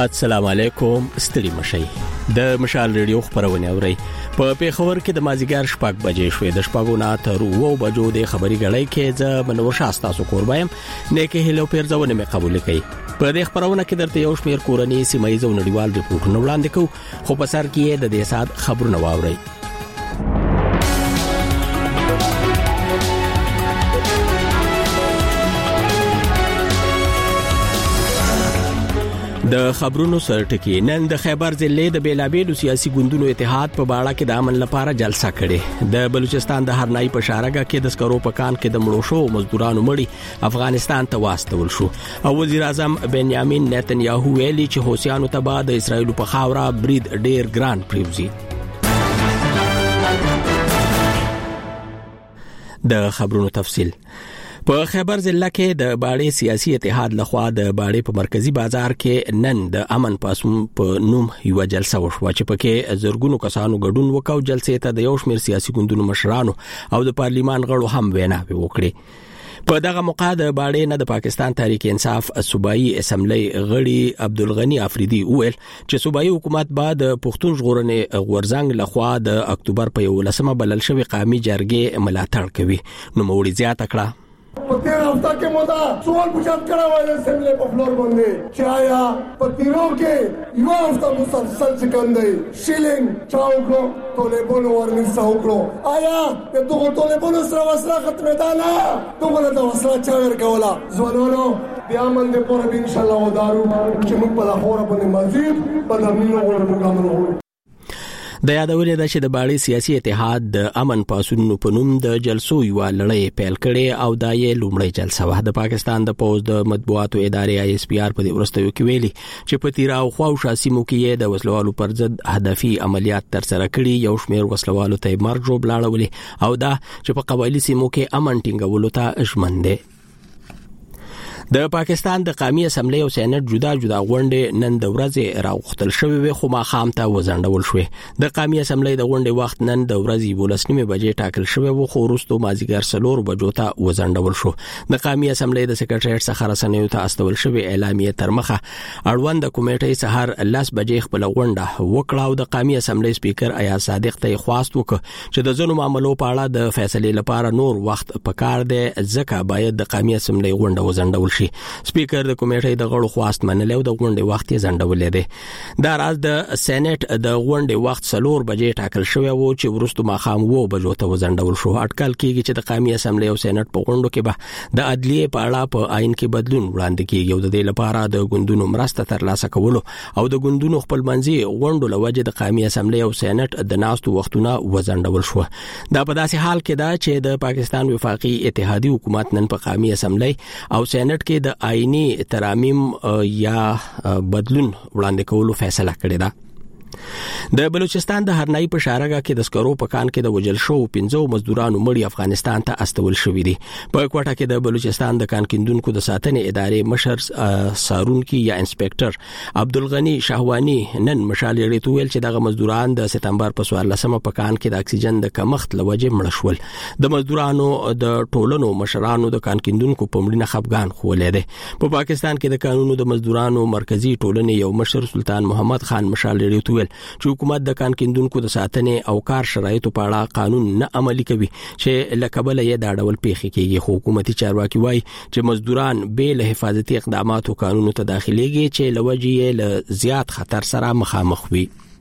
السلام علیکم ستړي مشي د مشال ریډیو خبرونه اوري په پیښور کې د مازیګر شپږ بجې شوې د شپږو نه تر 9 بجو د خبري غړۍ کې ز منور شاستاسو قربایم نه کې هلو پیرځونه مې قبول کړي په دې خبرونه کې درته یو شمیر کورنۍ سیمایي او نړیوال ریپورتونه وړاندې کوو خو په سر کې د دې سات خبرونه واوري د خبرونو سرټکی نن د خیبر ضلع د بیلابېلو سیاسي ګوندونو اتحاد په باړه کې د امن لپاره جلسه کړې د بلوچستان د هرنای په شارګه کې د سکرو پکان کې د مړو شو مزدورانو مړي افغانستان ته واستول شو او وزیر اعظم بنیامین نتنیاهو ویلي چې حوثیانو ته بعد د اسرایل په خاوره برید ډیر ګران پریوزي د خبرونو تفصیل په خیبر ضلع کې د باړې سیاسي اتحاد لخوا د باړې په مرکزی بازار کې نن د امن پاسوم په نوم یو جلسه وشوه چې پکې زرګونو کسانو ګډون وکاو جلسې ته د یو شمیر سیاسي ګوندونو مشرانو او د پارلیمان غړو هم ویناوي وکړي په دغه موقع د باړې نه د پاکستان تحریک انصاف صوبایي اسمبلی غړي عبدالغنی افریدي وویل چې صوبایي حکومت بعد پښتون ژغورنې غورځنګ لخوا د اکتوبر په 11مه بلل شوی قومي جرګې ملاتړ کوي نو موري زیاته کړه په تیر هفته کې مودا سوال پوښتنه کړه وایي اسمبلی په فلور باندې چې آیا په تیرو کې یو هفته مسلسل څنګه شیلینګ چاوکو طالبانو ورنسا وکړو آیا د دغه طالبانو سره وسره ختمه ده نه دغه د وسره چا ورکولا ځوانانو بیا من دې پوره ان شاء الله ودارو چې موږ په لاهور باندې مزید په دمنو ورمګامل وو د یادولې د چې د باړې سیاسي اتحاد د امن پاسونو په نوم د جلسو یو لړۍ پیل کړي او د یې لومړی جلسه وه د پاکستان د پوز د مطبوعاتو ادارې آی اس پی آر په ورستیو کې ویلي چې په تیرا او خواوشا سیمو کې د وسلوالو پر ضد هدفي عملیات تر سره کړي یو شمیر وسلوالو ته مرګ جوړ لاړولې او دا چې په قبایلی سیمو کې امن ټینګولو ته ژمن دي د پاکستان د قومي اسمبلی او سېنات جدا جدا غونډې نن د ورځې راوختل شوې وي خو ماخام ته وزندول شوې د قومي اسمبلی د غونډې وخت نن د ورځې 12 بجې ټاکل شوی و خو وروسته مازیګر 4 بجو ته وزندول شو د قومي اسمبلی د سکرټریټ څخه رسنیو ته استول شوی اعلامیه تر مخه اړوند کمیټې سحر 10 بجې خپل غونډه وکړه او د قومي اسمبلی سپیکر ایاز صادق ته خواست وکړ چې د ځینو معاملو په اړه د فیصلې لپاره نور وخت پکار دی ځکه باید د قومي اسمبلی غونډه وزندول سپیکر د کمیټې د غړو خواست منلې او د غونډې وخت یې ځنډولې دی دا راز د سېنات د غونډې وخت 4 بجې ټاکل شوی و چې وروسته ماخام 9 بجو ته وزندول شو اټکل کیږي چې د قومي اسمبلی او سېنات په غونډو کې به د عدلیه په اړه په آئین کې بدلون وړاندې کیږي او د دې لپاره د ګوندونو مرسته ترلاسه کولو او د ګوندونو خپل منځي غونډو لوجه د قومي اسمبلی او سېنات د ناستو وختونه وزندول شو دا په داسې حال کې دا چې د پاکستان وفاقي اتحادي حکومت نن په قومي اسمبلی او سېنات کې د آئینی ترامیم یا بدلون وړاندې کولو فیصله کړې ده د بلوچستان د هرنای په شارګه کې د سکرو پکان کې د وجل شو 15 مزدورانو مړي افغانستان ته استول شوې دي په کوټه کې د بلوچستان د کانکیندونکو د ساتنې ادارې مشر سارونکی یا انسپکټر عبدالغنی شاهوانی نن مشال یې تویل چې دغه مزدوران د سپتمبر په 14مه پکان کې د اکسیجن د کمښت لوجه مړ شول د مزدورانو د ټولنو مشرانو د کانکیندونکو په مړینه خفګان خولې ده په پاکستان کې د قانونو د مزدورانو مرکزی ټولنې یو مشر سلطان محمد خان مشال یې تویل چې حکومت د کانکیندونکو د ساتنې او کار شرایطو په اړه قانون نه عملي کوي چې لکبل یې دا ډول پیښې کیږي خو حکومتي چارواکي وایي چې مزدوران به له حفاظتي اقداماتو قانونو ته داخليږي چې لوجې له زیات خطر سره مخامخ وي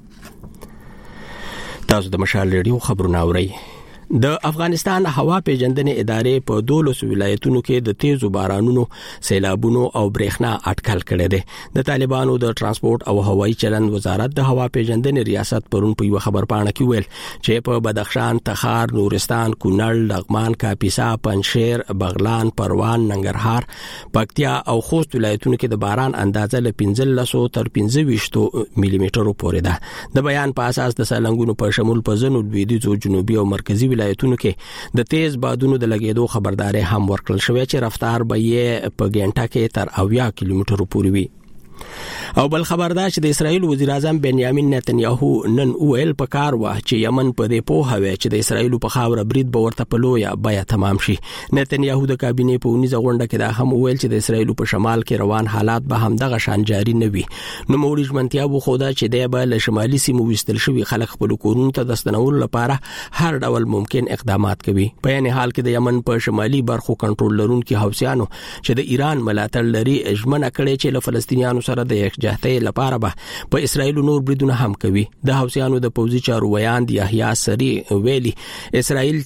تاسو د مشال ریډیو خبرونه اورئ د افغانستان هوا پیژندنې ادارې په 12 ولایتونو کې د تیزو بارانونو سیلابونو او برېښنا اټکل کړي دي د طالبانو د ترانسپورت او هوایي چلند وزارت د هوا پیژندنې ریاست پرون په یو خبرپاڼه کې ویل چې په بدخشان تخار نورستان کونړ لغمان کاپیسا پنجشیر بغلان پروان ننګرهار پکتیا او خوست ولایتونو کې د باران اندازه له 15 تر 25 ملي مترو پورې ده د بیان په اساس د سالنګونو په شمول په ځینو لویدیځو جنوبي او مرکزی ولایتونو کې د تیز بادونو د لګیدو خبرداري هم ورکړل شوې چې رفتار به یې په غنټه کې تر 80 کیلومترو پورې وي او بل خبردار چې د اسرایل وزیر اعظم بنیامین نتنیاهو نن ویل په کار و چې یمن په دې پوهه وي چې د اسرایل په خاور برید به ورته په لویا بیا تمام شي. نتنیاهو د کابینې په ونیزه غونډه کې دا هم ویل چې د اسرایل په شمال کې روان حالات به هم دغه شان جاری نه وي. نو موري ژمنتیا بو خدا چې د به شمالي سیمو وستل شوی خلک خپل کورونو ته د ستنولو لپاره هر ډول ممکن اقدامات کوي. په یعنی حال کې د یمن په شمالي برخو کنټرول لرونکو حوثیانو چې د ایران ملاتړ لري ژمنه کړې چې له فلسطینیانو سره د یکجهتۍ لپاره به په اسرایل نور بریدونه هم کوي. د حوثیانو د پوځي چارو ویان د یحیی سری ویلي اسرایل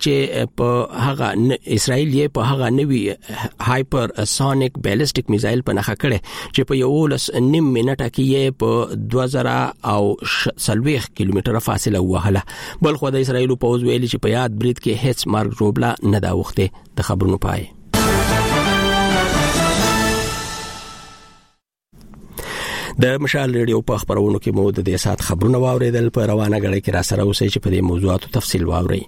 یې په هغه نوي هایپر سونیک بیلستیک میزایل په نخښه کړي چې په 1.5 منټه کې یې په 2040 کیلومتره فاصله وهله. بل خو د اسرایل پوځ ویلي چې په یاد برید کې هیڅ مارګ روبلا نه دا وخته. د خبرونو پای د مشال ریډیو په خبرونو کې مو د دې سات خبرونه واوریدل. په روانه غړي کې را سره اوسئ چې په دې موضوعاتو تفصیل واورئ.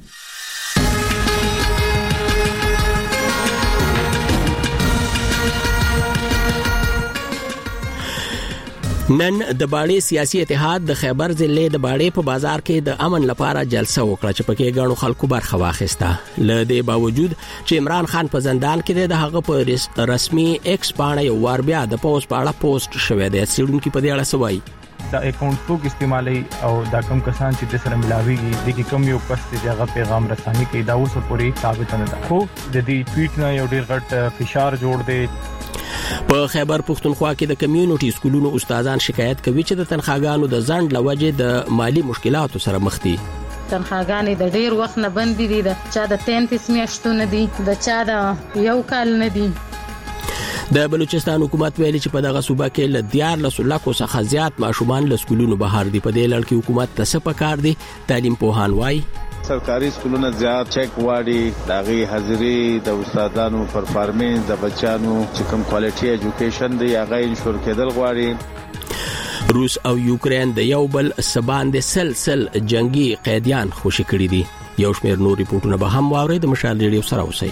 نن د باړې سیاسي اتحاد د خیبر ضلع د باړې په بازار کې د امن لپاره جلسه وکړه چې پکې غاڼو خلکو برخه واخیسته. ل دې باوجود چې عمران خان په زندان کې د هغه په رسمي ایکس باندې یو وار بیا د پوسټ باندې پوسټ شوی دی. سیډونکو په دې اړه سوای دا اکاونټ څوک استعمالي او دا کم کسان چې د سره ملاويږي د کم یو کس چې هغه پیغام رساني کوي دا اوس پورې ثابت نه ده. خو د دې ټویټ نه یو ډیر غټ فشار جوړ دی. په خیبر پختونخوا کې د کمیونټي سکولونو استادان شکایت کوي چې د تنخواګانو د ځنډ لوجه د مالی مشکلاتو سره مخ دي. تنخواګانې د ډیر وخت نه بند دي، د چا د 33 میاشتو نه دي، د چا د یو کال نه دي. د بلوچستان حکومت ویلي چې په دغه صوبه کې ل 14 لکو څخه زیات ماشومان له سکولونو بهر دي. په دې لړ کې حکومت ته څه پکار دي؟ تعلیم پوهان وایي سرکاري سکولونه زیات چیک واړي، داغي حاضری د استادانو پرفارمنس د بچانو چې کوم کوالټي ایجوکیشن دی هغه انشور کېدل غواړي. روس او یوکرين د یو بل سبان د سلسل جنگي قیدیان خوشی کړی دي. یو شمېر نور ریپورتونه به هم واوري. د مشال ریډیو سره اوسئ.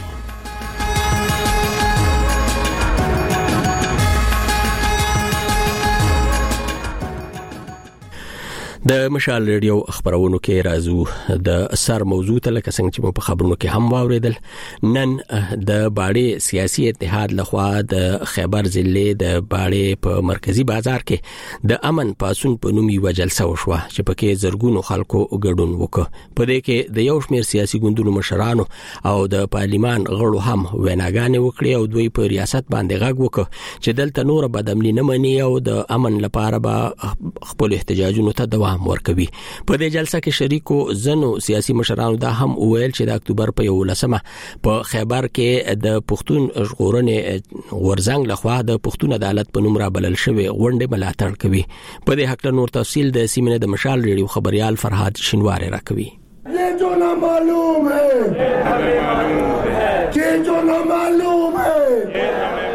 د مشال ریډیو خبرونو کې راځو د سر موضوع ته لکه څنګه چې په خبرونو کې هم واوریدل. نن د باړې سیاسي اتحاد لخوا د خیبر ضلع د باړې په مرکزی بازار کې د امن پاسون په نوم یو جلسه وشوه چې پکې زرګونو خلکو ګډون وکړ. په دې کې د یو شمېر سیاسي ګوندونو مشرانو او د پارلیمان غړو هم ویناګانې وکړې او دوی په ریاست باندې غږ وکړ چې دلته نور بدامني نه مني او د امن لپاره به خپل احتجاجونو ته دوام ورکوي. په دې جلسه کې شریکو زنو سیاسي مشرانو دا هم ویل چې د اکتوبر په 11 په خیبر کې د پښتون ژغورنې ورزنګ لخوا د پښتون عدالت په نوم را بلل شوی غونډه ملاتړ کوي. په دې حق له نور تفصیل د سیمینه د مشال ریډیو خبريال فرهاد شینواری راکوي. یہ جو نہ معلوم ہے یہ جو نہ معلوم ہے.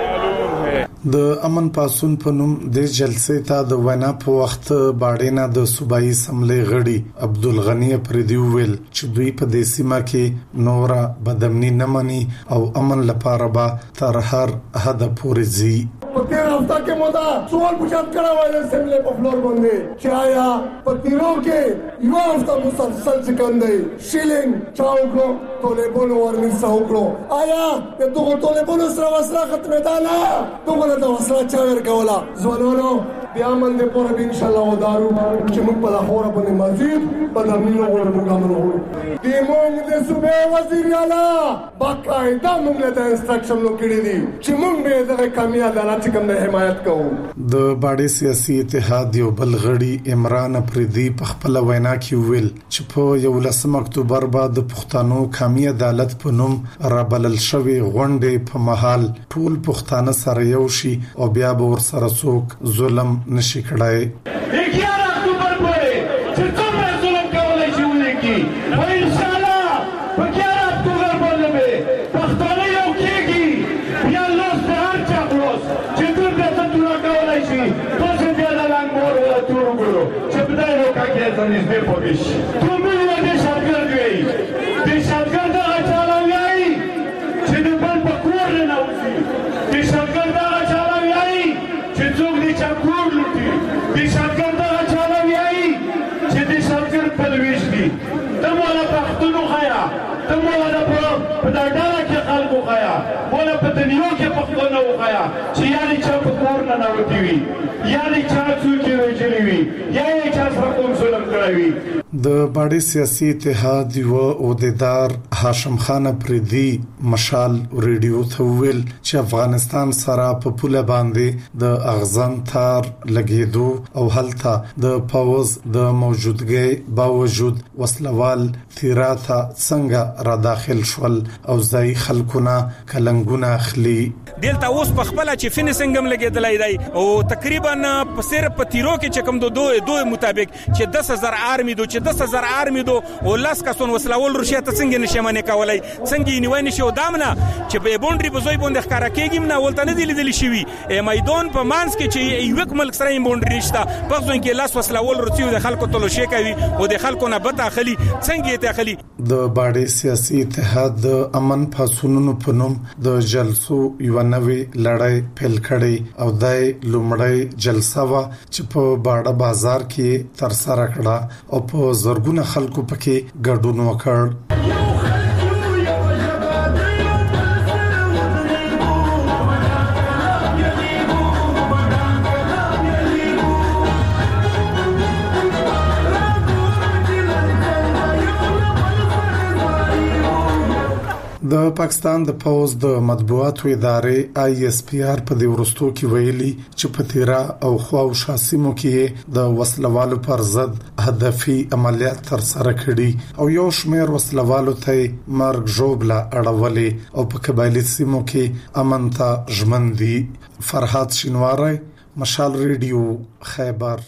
د امن پاسون په نوم د جلسې ته د وینا په وخت باډینا د صوبایي سملې غړي عبدالغنی پردی ویل چې دوی په دې سیمه کې نورا بدامني نه مني او امن لپاره به تر هر حد پورې ځي. په تیر هفته کې مودا سوال پوښتنه کړه وایي اسمبلی په فلور باندې چې آیا په تیرو کې یو هفته مسلسل څنګه شیلینګ چاوکو طالبانو ورنسا وکړو آیا د دغه طالبانو سره وسله ختمه ده نه دغه د وسله چا ورکولا ځوانانو بیا من دې پوره ان شاء الله ودارو چې موږ په لهور باندې مزید بدامني نه ورمګامنو دې موږ د صوبې وزیر اعلی باقاعده موږ له انستراکشن نو کړی دي چې موږ به دغه کامیاب عدالت کوم نه حمایت کوو. د باډي سیاسي اتحاد یو بل غړي عمران پردی په خپل وینا کې ویل چې په 11 اکتوبر بعد د پښتنو کامی عدالت په نوم را بلل شوی غونډه په محل ټول پښتانه سره یو شي او بیا به ور سره څوک ظلم نشي کړای. 11 اکتوبر پورې چې څومره ظلم کولای شي ولیکي او ان شاء الله په 11 اکتوبر باندې به پښتانه یو کېږي بیا لوس په هر چا خلاص چې ټول به تاسو کولای شي تاسو بیا د لنګ مور ولا تور ګورو چې بدای نو کاږي ته نږدې پوهیږي ټول موږ د شاګرد وي د شاګرد اچاله وي چې د بل په کور نه وځي د شاګرد اچاله وي چې څوک دې چا وخایا مولا په دنیا کې پښتون وخایا چې یاري چا په کور نه نوتی وي یاري چا څوک ویلي وي یاري چا سره کوم ظلم کړی وي. د باډي سیاسي اتحاد یو عہدیدار هاشم خان پردي مشال ریډیو ته ویل چې افغانستان سره په پوله باندې د اغزن تار لګیدو او هلته د پاوز د موجودګۍ باوجود وسلوال تیراته څنګه را داخل شول او ځای خلکونه کلنګونه اخلي. دلته اوس په خپل چې فینیسنګ هم لګیدلای دی او تقریبا په صرف په تیرو کې چې کوم دوه مطابق چې 10000 آرمي دو چې 10000 آرمي دو او لاس کسون وسلول روسیا ته څنګه نشمنه کولای څنګه نیوي نشو دامنه چې په بونډري په زوی باندې ښکارا کېږي نه ولته نه دی لیدل شوی میدان په مانس کې چې یو ملک سره بونډري نشته په ځون کې لاس وسلول روسیو د خلکو تلوشي کوي او د خلکو نه بتا خلی څنګه ته خلی. د باډي سیاسي اتحاد د امن پاسونونو په نوم د جلسو یو نوې لړۍ پیل کړي او د لومړی جلسه وا چې په باډه بازار کې تر سره کړه او په زرګونه خلکو پکې ګډون وکړ. د پاکستان د پوز د مطبوعاتو ادارې ISPR په د ورستو کې ویلي چې په تیرا او خو او شاسمو کې د وسلوالو پر ضد هدفي عملیات تر سره کړي او یو شمېر وسلوالو ته مرګ ژوبله اړولې او په قبایلی سیمو کې امن ته ژمندي. فرحات شینواری مشال ریډیو خیبر.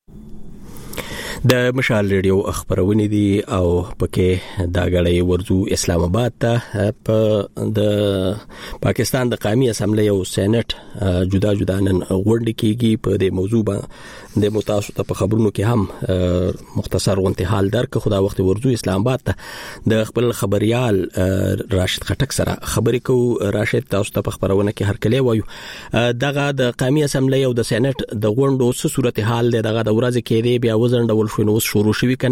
د مشال ریډیو خبرونه دي او پکې دا غړې ورزو اسلام آباد ته په د پاکستان د قومي اسمبلی او سېنات جدا نن غونډه کیږي په دې موضوع باندې متاسو ته په خبرونو کې هم مختصر انتحال درک خدا وخت ورزو اسلام آباد ته د خپل خبريال راشد خټک سره خبرې کو. راشد تاسو ته په خبرونه کې هر کله وایو دغه د قومي اسمبلی او د سېنات د غونډو څه صورتحال دی دغه د ورځ کې دی بیا وزنډ شنو شروع شوی کنه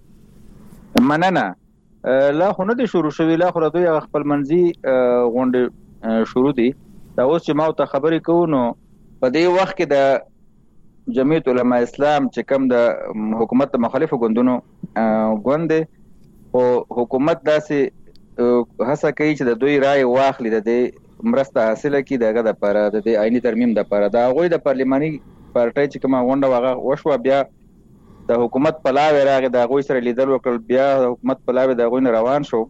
مننه لا خو نه دي شروع شوی لا خو دوی خپل منځي غونډه شروع دي دا اوس چې ما ته خبرې کوو نو په دې وخت کې د جمعیت علماء اسلام چې کوم د حکومت مخالفو ګوندونو غونډه او حکومت داسې هڅه کوي چې د دوی رائے واخلي د دې مرسته حاصله کړي دغه د لپاره د آئینی ترمیم د لپاره دا غوي د پارلماني پارټي چې کومه غونډه واغه وشو بیا د حکومت په لاوه راغی د غوي سره لیدل وکړ بیا حکومت په لاوه د غوي نه روان شو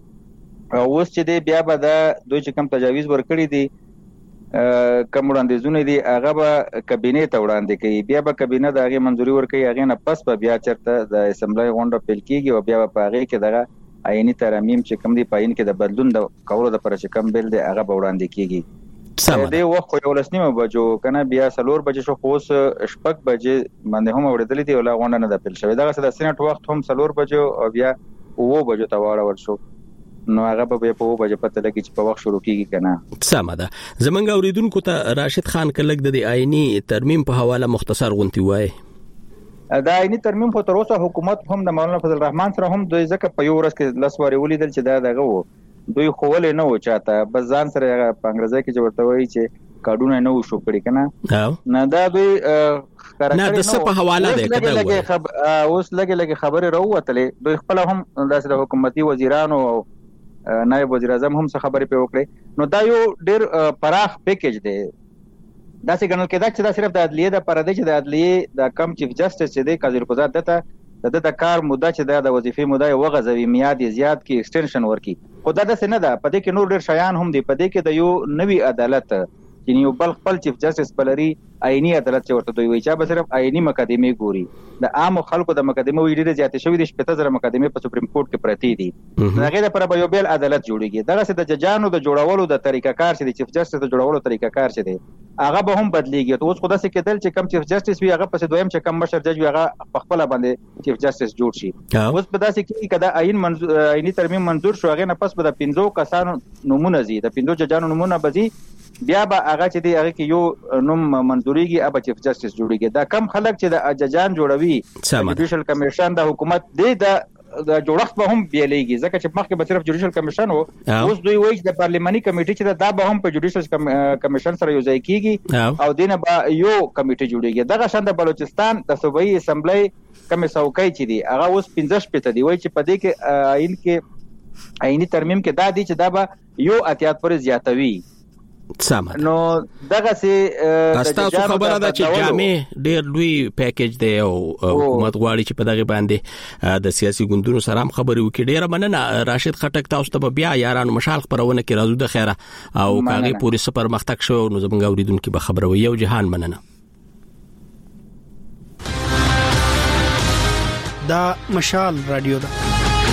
او اوس چې دی بیا به د دوی چې کوم تجاویز ورکړي دي کوم وړاندیزونه دي هغه به کابینه ته وړاندې کوي بیا به کابینه د هغه منځوري ورکړي هغه نه پس به بیا چرته د اسمبلی غونډه پیل کیږي او بیا په هغه کې دغه آئینی ترمیم چې کوم دی پاین کې د بدلون د کولو د پر چې کوم بیل دی هغه به وړاندې کیږي. دې وخت یو لسنیمه بجو کنه بیا سلور بجې شو خوس شپږ بجې باندې هم وړدلې دی ولا غونډه نه د پیل شوی دغه د سېنات وخت هم سلور بجو او بیا 9 بجو ته واړول شو نو هغه به په 9 بجې پته لګی چې په وخت شروع کیږي کنه. سمه ده زمونږ اوریدونکو ته راشد خان کلک د آئینی ترمیم په حواله مختصر غونتی وای. دا آئینی ترمیم خو تر اوسه حکومت هم د مولانا فضل الرحمن سره هم دوی ځکه په یو ورځ کې لسواري ولیدل چې دا دغه وو دوی خولې نه و چاته بس ځان سره په انګریزي کې ورته وایي چې کارډونه نه و شو کړی کنه نه دا دوی نه د څه په حواله ده کده اوس لګي خبره راووتلې دوی خپل هم د حکومتي وزیرانو او نائب وزیر اعظم هم څه خبرې په وکړي نو دا یو ډېر پراخ پیکیج دی دا څنګه ګڼل کېده چې دا صرف د عدلیه د پر دی چې د عدلیه د کم چیف جسټس چې دی قاضي القضات دته د کار موده چې د وظیفې موده وغځوي میاد زیات کی ایکسټنشن ورکی خو دا څه نه ده په دې کې نور ډېر شیان هم دي په دې کې د یو نوی عدالت چې یو بل خپل چیف جسټس بلري آئینی عدالت چې ورته دوی وایي چې به صرف آئینی مقدمه ګوري د عام خلکو د مقدمه وی ډېر زیات شوی د 15000 مقدمه په سپریم کورټ کې پرتی دي هغه د پر یو بل عدالت جوړیږي دغه څه د ججانو د جوړولو د طریقه کار چې د چیف جسټس د جوړولو طریقه کار چې دی هغه به هم بدلیږي اوس خو دا څه کېدل چې کم چیف جسټس وي هغه پس دویم چې کم مشر جج وي هغه په خپل باندې چیف جسټس جوړ شي اوس په داسې کې کدا آئینی ترمیم منظور شو هغه نه پس به د 15 کسانو نمونه زی د 15 ججانو نمونه بزي بیا به هغه چې دی هغه کې یو نوم منظوريږي اب چیف جسټس جوړیږي دا کم خلک چې د ججان جوړوي جوډیشل کمیشن د حکومت دی د د جوړښت به هم بیلېږي ځکه چې مخکې به صرف جوډیشل کمیشن وو اوس دوی وایي چې د پارلیماني کمیټې چې دا به هم په جوډیشل کمیشن سره یو ځای کیږي او دینه به یو کمیټه جوړیږي دغه شان د بلوچستان د صوبایي اسمبلی کوم څوکۍ چې دی هغه اوس 15 پته دی وایي چې په دې کې آئینی ترمیم کې دا دی چې دا به یو اتیات پر زیاتوي سمه نو دغه سي تاسو خبره ده چې جامع ډېر لوی پیکیج دی او حکومت غواړي چې په دغه باندې د سیاسي ګوندونو سره هم خبرې وکړي. ډېر مننه راشد خټک، تاسو ته بیا یارانو مشال خبرونه کې راځو د خیره او کاغي پوری سپر مختک شو نو زمونږ اوریدونکو به خبرو یو جهان مننه. دا مشال رادیو ده.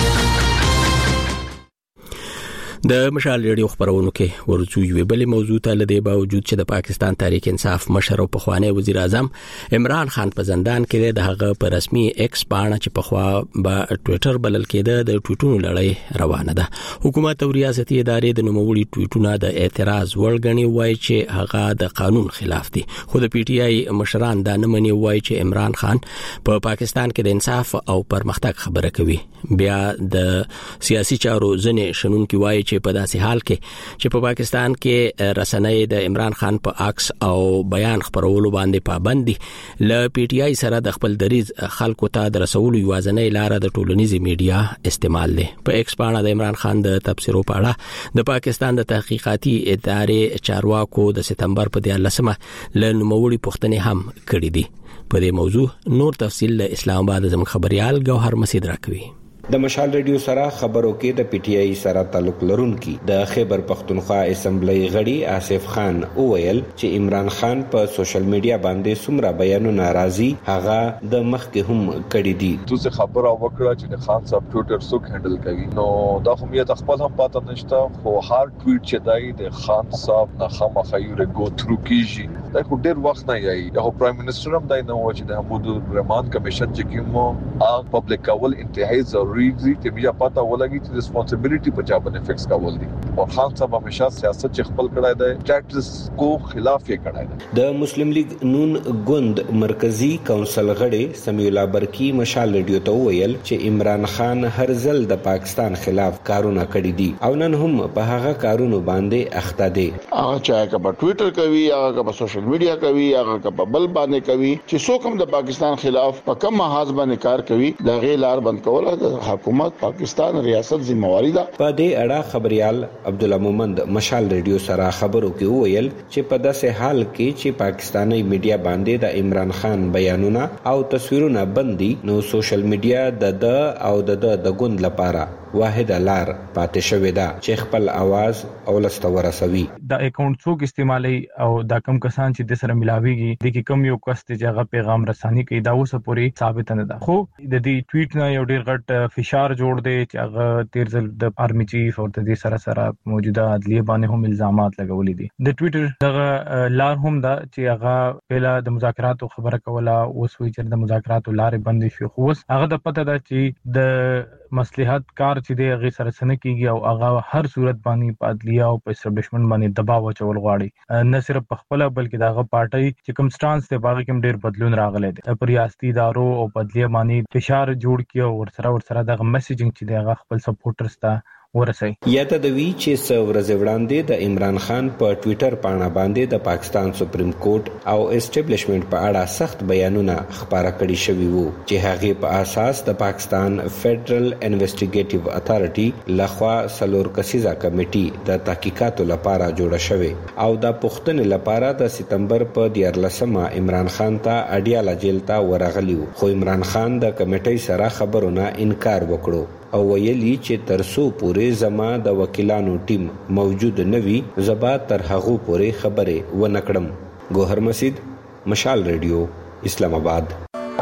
د مشال ریډیو خبرونو کې ورڅو یو بل موضوع ته لدی باوجود چې د پاکستان تحریک انصاف مشر او پخوانی وزیر اعظم عمران خان په زندان کې د هغه په رسمي ایکس باندې چې پخوا په ټوئیټر بلل کېده د ټویټونو لړۍ روانه ده. حکومت او ریاستي ادارې د نوموړي ټویټونه د اعتراض وړ وایي چې هغه د قانون خلاف دي، خو د پی ټی آی مشران دا نه مني، وایي چې عمران خان په پاکستان کې د انصاف او پرمختګ خبره کوي. بیا د سیاسي چارو ځنې شنونکي وایي چې په داسې حال کې چې په پاکستان کې رسنۍ د عمران خان په عکس او بیان خبرولو باندې پابندي ل پی ټی آی سره د خپل دریز خلکو ته د رسولو یوازنۍ لار د ټولنیزي میډیا استعمال لري. په ایکس باندې د عمران خان د تبصرو په اړه د پاکستان د تحقیقاتي ادارې چارواکو د سپتمبر په 13مه ل نوموړي پوښتنې هم کړې دي. په دې موضوع نور تفصیل له اسلام آباد زموږ خبريال ګوهر مسعود راکوي. د مشال ریډیو سره خبرو کې د پی ټی آی سره تعلق لرونکي د خیبر پختونخوا اسمبلی غړي آصف خان وویل چې عمران خان په سوشل میډیا باندې څومره بیانونه راځي هغه د مخکې هم کړي دي. دوی خبره وکړه چې د خان صاحب ټویټر څوک هندل کوي نو دا هم یې خپل هم پاتې نشته، خو هر ټویټ چې دای د خان صاحب نه خامخا یو رګو ترو کیږي دا خو ډیر وخت نه یي. یو پرایم منسٹر هم دای نه و چې د حمود الرحمن کمیشن چې کومو اګ پبلک کول انتهایی ضروري دي چې بیا پاته ولګي چې ریسپانسیبিলিټي په چا باندې فکس کول دي. او خان صاحب همیشه سیاست چې خپل کړای دی ټیکس کو خلاف یې کړای دی. د مسلم لیگ نون ګوند مرکزی کونسل غړي سمیع الله برکی مشال ریډیو ته ویل چې عمران خان هر ځل د پاکستان خلاف کارونه کړی دي او نن هم په هغه کارونو باندې اخته دي. هغه چې په ټوئیټر کوي، هغه په سوشل میډیا کوي، هغه په بل باندې کوي چې څوک هم د پاکستان خلاف په کوم محاذ باندې کار کوي دا غیر لار بند کوله حکومت پاکستان ریاست ذمہواری ده. په دې اړه خبريال عبد الله مومند مشال ریډیو سره خبرو کې ویل چې په داسې حال کې چې پاکستاني میډیا باندې د عمران خان بیانونه او تصویرونه بندي نو سوشل میډیا د او د ګوند لپاره واحد لار پاتې شوې ده چې خپل आवाज او لسته ورسوي. دا اکاونټ څوک استعمالي او دا کم کسان چې د سره ملاويږي د کی کم یو کس ته هغه پیغام رساني کوي دا اوسه پوری ثابت نه ده. خو د دې ټویټ نه یو ډیر غټ فشار جوړ دی چې هغه تیر ځل د آرمي چیف او د دې سره موجوده عدلیه باندې هم الزامات لګولې دي. د ټویټر دغه لار هم دا چې هغه پهلا د مذاکراتو خبره کوله اوس وی چې د مذاکراتو لارې بندې شي، خو هغه د پته ده چې د مصلحت کار چې دی هغه سره سن کیږي او هغه هر صورت باندې په عدلیه او په اسټابلیشمنت باندې دباو اچول غواړي، نه صرف په خپل بلکې دغه پارټي چې کوم سټانس ته باغ کې ډیر بدلون راغلی دی په ریاستي ادارو او په عدلیه باندې فشار جوړ کیو ورسره دغه میسیجینګ چې دغه خپل سپورټرز ته ورسي. یاته د وی چې څو ورځې وړاندې د عمران خان په ټوئیټر پاڼه باندې د پاکستان سپریم کورټ او اسټابلیشمنت په اړه سخت بیانونه خبره کړي شوی وو چې هغه په اساس د پاکستان فدرل انویسټیګیټیو اتھارټي لخوا سلور کسیزه کمیټي د تحقیقاتو لپاره جوړه شوې او د پښتنې لپاره د سپتمبر په 14مه عمران خان ته اډیاله جیل ته ورغلی وو، خو عمران خان د کمیټې سره خبرونه انکار وکړو او ویلي چې ترسو پورې زما د وکیلانو ټیم موجود نوي زبا تر هغه پورې خبره و نکړم. ګوهر مسعود مشال ریډیو اسلام آباد.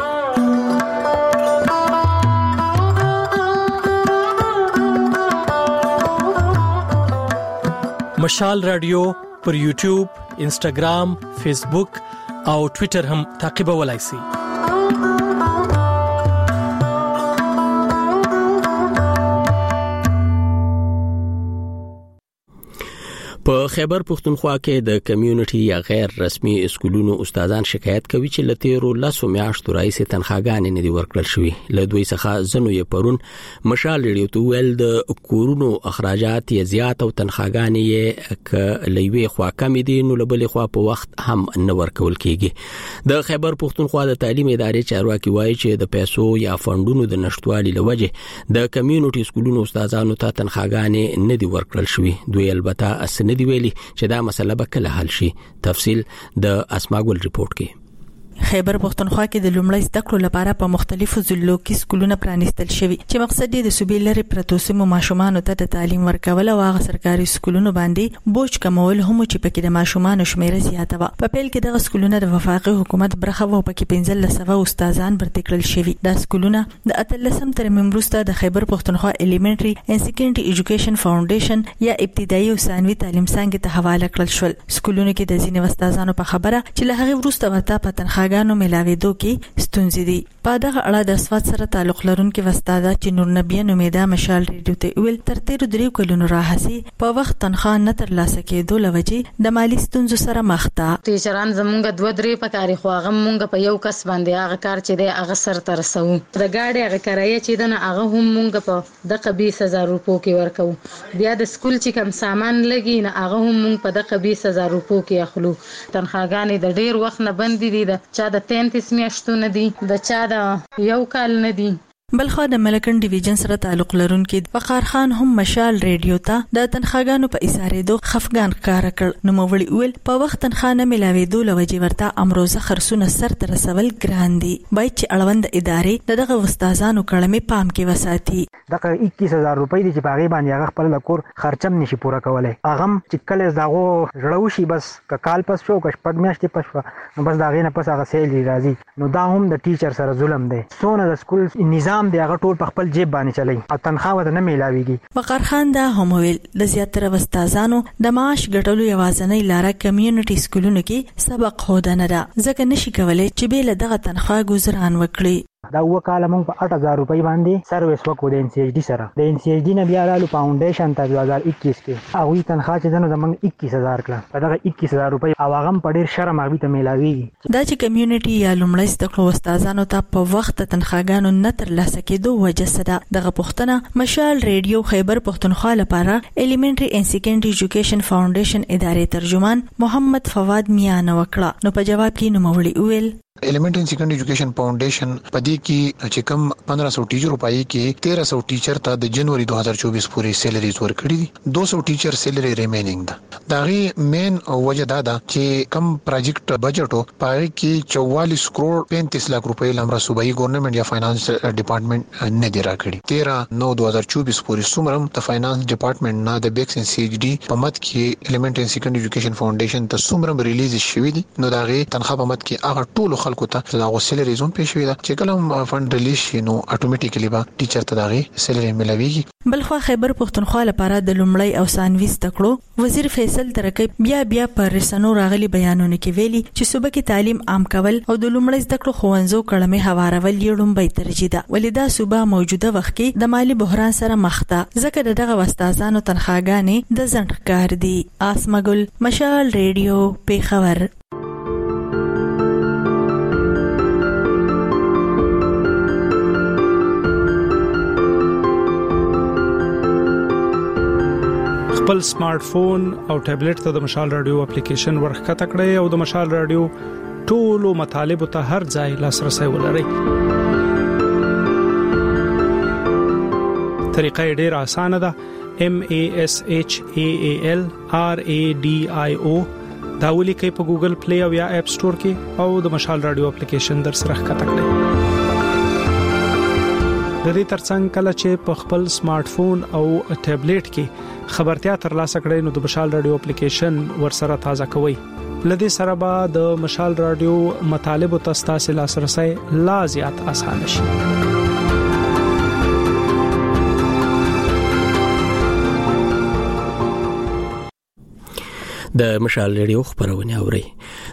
مشال رادیو پر یوټیوب، انسټاګرام، فیسبوک او ټوئیټر هم تعقیبولای شئ. په خیبر پښتونخوا کې د کمیونټي یا غیر رسمي اسکولونو استادان شکایت کوي چې لته لاسو میاشتو راځي تنخواګانې نه دي ورکړل شوې. له دوی څخه زنو یې پرون مشال ریډیو ته ویل د کورونو اخراجات یې زیات او تنخواګانې یې ک لوي خوا کم دي نو لبلې خوا په وخت هم نه ورکول کیږي. د خیبر پښتونخوا د تعلیم ادارې چارواکي وایي چې د پیسو یا فندونو د نشټوالي لوجه د کمیونټي اسکولونو استادانو ته تنخواګانې نه دي ورکړل شوې. دوی البته اسنه دی ویلي چې دا مسله به کله حل شي. تفصیل د اسماګل ریپورت کې. خیبر پښتونخوا کې د لومړی زده کړو لپاره په مختلفو ضلعو کې سکولونه پرانیستل شوي چې مقصد یې د صوبې لري پرتو سیمو ماشومانو ته د تعلیم ورکول او هغه سرکاري سکولونو باندې بوج کمول هم چې پکې د ماشومانو شمیره زیاته و. په پیل کې دغه سکولونه د وفاقي حکومت برخه و پکې 1500 استادان برتي کړل شوي. دا سکولونه د 13 ترمیم وروسته د خیبر پښتونخوا الیمنټري اینڈ سیکنډري ایجوکیشن فاونډیشن یا ابتدایي او ثانوي تعلیم څنګه ته حواله کړل شول. سکولونه کې د ځینې استادانو په خبره چې له هغه وروسته وتا په تنخواګانو ملاويدو کې ستونزې دي. په دغه اړه د اسوات سره تعلق لرونکي استاد چې نور نبی نومیدا مشال ریډیو ته ویل تر 13 کلونو راهسي په وخت تنخواه نه ترلاسه کېدو لوجې د مالی ستونزو سره مخ ده. ټیچران زمونږ 2-3 په کاري خو هغه مونږ په یو کس باندې هغه کار چې دی هغه سر تر رسو. د گاډي هغه کرایه چې دنه هغه هم مونږ په د 20000 روپو کې ورکو. بیا د سکول چې کم سامان لګي نه هغه هم مونږ په د 20000 روپو کې اخلو. تنخواګانې د ډیر وخت نه بندي دي. د چا د 33 میاشتو نه دي، د چا د یو کال نه دي. بلخوا د ملکن ډیویژن سره تعلق لرونکي وقار خان هم مشال ریډیو ته د تنخواګانو په اسارېدو خفګان ښکار کړ. نو مولي ویل په وخت تنخواه نه ملاوېدو لوجې ورته امروزه خرڅونه سر تر رسول ګران دي. باید چې اړوند ادارې دغه استادانو کړمې پام کې وساتي. دغه 21000 روپۍ دي چې باغې باندې هغه خپل کور خرچم نشي پوره کولای. هغه چې کله داغو جوړو شي بس کال پس شو کښ پګ میاشتې پس نو بس داغې نه پس هغه سیل راځي. نو دا هم د ټیچر سره ظلم دی. سونه د سکول نظام دی هغه ټول په خپل جیب باندې چلای او تنخواه نه میلاويږي. وقار خان دا هم ویل د زیاتره استادانو د معاش ګټلو یوازنۍ لاره کمیونټي سکولونو کې سبق هودنه ده. ځکه نشي کولای چې به له دغه تنخواه گزاران وکړي. دا وکاله مونږ په 8000 روپۍ باندې سرویس وکړو د ان سی ایچ ډي سره. د ان سی ایچ ډي نه بیا رالو فاونډیشن ته 2021 کې هغه تنخواه چې دنه زمونږ 21000 کړه. په دغه 21000 روپۍ او هغه په ډیر شرم هغه ته میلاويږي. دا چې کمیونټي یا لومړی زده کړو استادانو ته په وخت تنخواګانو نه ترلاسه کېدو وجه سره دغه پښتنه مشال ریډیو خیبر پښتونخوا لپاره الیمنټري اینڈ سیکنډري ایجوکیشن فاونډیشن ادارې ترجمان محمد فواد میانه وکړه. نو په جواب کې نوموړي ویل element in secondary education foundation पदी की چې کم 1500 ټیچر روپایي کې 1300 ټیچر ته د جنوري 2024 پورې سیلریز ورکړي دي. 200 ټیچر سیلری ریمینینګ ده. داغي مین وجه دا ده چې کم پروجیکټ بجټو پاره کې 44 کروڑ 35 لک روپۍ لمر صوبایي ګورنمنت یا فاینانس ډپارټمنټ نه دی راکړي. 13/9/2024 پورې سومرم د فاینانس ډپارټمنټ نه د بیکس ان سی ایچ ډي په مت کې الیمنٹ ان سیکنډري ایجوکیشن فاونډیشن ته سومرم ریلیز شوی دي. نو داغي تنخواه په مت کې هغه ټول خلکو ته دا سیلری زون پېښوي دا چې کله فند ریلیز شي نو اتوماتیکلی به ټیچر ته داغي سیلری ملويږي. بلخوا خیبر پښتونخوا لپاره د لومړی او ثانوي زده کړو وزیر فیصل ترکیب بیا پر رسنو راغلي بیانونه کې ویلي چې صوبه کې تعلیم عام کول او د لومړی زده کړو خوندزو کړمې هوارول یې لومړی ترجیح ده. ولې دا صوبه موجوده وخت کې د مالی بحران سره مخ ده. ځکه دغه استادانو تنخواګانې د ځنډ کار دي. اسمګل مشال ریډیو پیښور. خپل سمارټ فون او ټابلیټ ته د مشال رادیو اپلیکیشن ورخته کړئ او د مشال رادیو ټولو مطالب ته هر ځای لاسرسي ولرئ. طریقه ډېره اسانه ده. MASHAAL RADIO دا ولیکئ په ګوګل پلی او یا اپ سٹور کې او د مشال رادیو اپلیکیشن در سره ښکته کړئ. د دې ترڅنګ کله چې په خپل سمارټ فون او ټابلیټ کې خبرتیا ترلاسه کړئ نو د مشال رادیو اپلیکیشن ورسره تازه کوئ. لدې سره به د مشال رادیو مطالب او تاسو لاسرسي لا زیات آسان شي. د مشال ریډیو خبرونه اوري.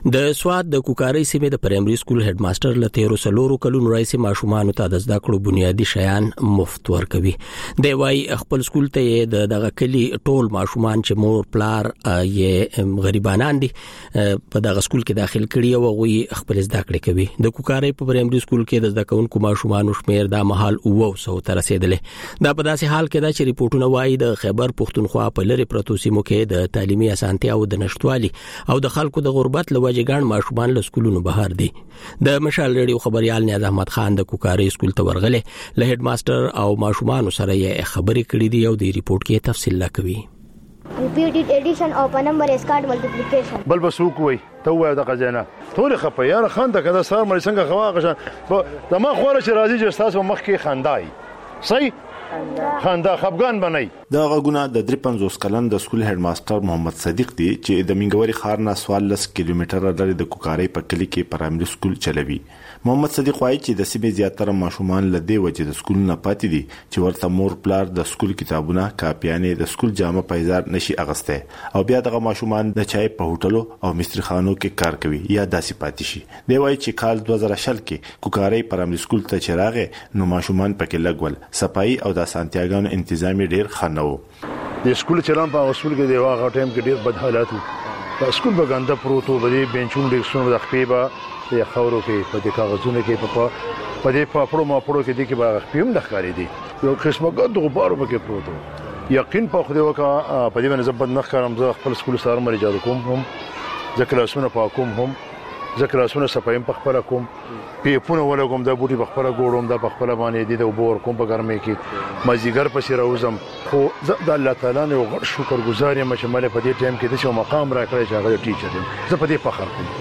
د سواد د کوکاري سیمې د پرایمري سکول هډ ماستر لته رسلورو کلونو راځي ماشومان ته د زده کړو بنیادی شیان مفت ورکوي. دی وايي خپل سکول ته دغه کلی ټول ماشومان چې مور پلار یې غریبانان دي په دغه سکول کې داخل کړي او غوي خپل زده کړې کوي. د کوکاري په پرایمري سکول کې د زده کوونکو ماشومان شمیر د محل 900 تر رسیدلې. دا په داسې حال کې دا چې ریپورتونه وايي د خیبر پښتونخوا په لری پروتو سیمو کې د تعلیمي اسانتیا او د نشټوالي او د خلکو د غربت لوجه ګڼ ماشومان له سکولونو بهر دي. د مشال ریډیو خبريال نیاز احمد خان د کوکاري سکول ته ورغله له هډ ماستر او ماشومان سره یې خبرې کړې دي او د ریپورت کې تفصیل لا کوي. repeated addition of a number is called multiplication. بل بسوق وي تو د خزانه ټول خپه یار خان ته کدا سار مې څنګه خواغه د ما خوره چې راځي چې تاسو مخ کې خندای صحیح خندا خفغان بنئ. دا غوونه د 53 کلن د سکول هډ ماستر محمد صدیق دی چې د منګوري ښار نه 14 کیلومتره لري د کوکاري په کلی کې پرایمري سکول چلوي. محمد صدیق وايي چې د سیمې زیاتره ماشومان له دې وجې د سکول نه پاتې دي چې ورته مور پلار د سکول کتابونه کاپیانې د سکول جامه پایزار نشي اغسته او بیا دغه ماشومان د چای په هوټلو او مسترخانو کې کار کوي یا داسې پاتې شي. دی وايي چې کال 2000 کې کوکاري پرایمري سکول ته چراغه نو ماشومان پکې لګول صفائی او د سانتیاګانو انتظامی ډیر خنو. د سکول چلان په اصول کې دی واغه ټایم کې ډیر بد حالات وو. په سکول بغاندا پروتو بری بنچونو ډیر سونه د خپيبا د خاورو کې په د کاغذونو کې په دې پاپړو ماپړو کې د کې باغ خپيم د ښکاری دي یو قسمه ګد غبار په پروتو. یقین په خو دې وکا په دې باندې زبد نه کارم زه خپل سکول سره مری جادو کوم هم ذکر اسونه پاکوم هم ذکر اسونه صفایم په خپل کوم پیپونه ولګم د بوټي په خپل ګوړم د خپل باندې دي د وبور کوم په ګرمه کې مازیګر پسې راوزم خو د الله تعالی نه غوړ شکر گزار یم چې مله په دې ټیم کې د شو مقام راکړی چې هغه ټیچر یم زه په دې فخر کوم.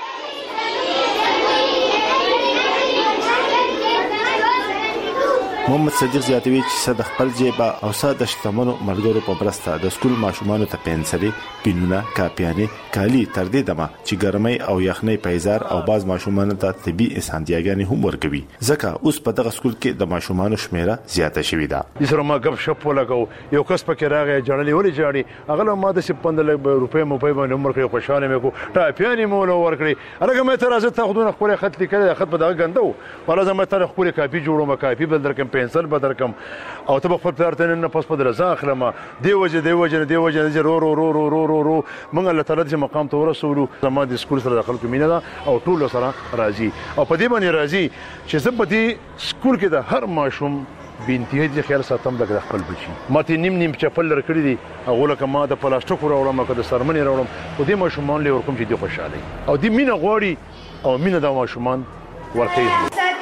محمد صدیق زیاتوي چې صد خپل جیبه او صد شتمنو ملګرو په برسته د سکول ماشومان ته پنسلي پینونه کاپیانې کالی تر دې دمه چې ګرمۍ او یخنۍ پیزار او باز ماشومان ته طبي اسانتیاګانې هم ورکوي. ځکه اوس په دغه سکول کې د ماشومان شمیره زیاته شوې ده. د سره ما غب شپ ولګو یو کس پکې راغی جړلې ولې جاړي هغه ما د 15 روپۍ مو په باندې عمر کې خوشاله مې کو ټاپیانې مو ورکړي هغه مې تر ازت تاخذونه خپل خط لیکل خط په دغه غندو ولازم مې تر خپل کاپی جوړوم کاپی بل درکم پنسل بدر کم او ته خپل پلارته نه پس په درځه اخلمه دی وجه رو مونږ الله تعالی دې مقام ته ورسولو زما د سکول سره داخل کومینه دا او ټول سره راضي او په دې باندې راضي چې زه په دې سکول کې د هر ماشوم بنتي دې خیال ساتم د خپل بچي ماته نیم چپل لرکړي دي او لکه ما د پلاستیک راوړم که د سرمنې راوړم او دې ماشومان له ورکوم چې دې خوشاله او دې مینه غوړي او مینه د ماشومان ورکوي.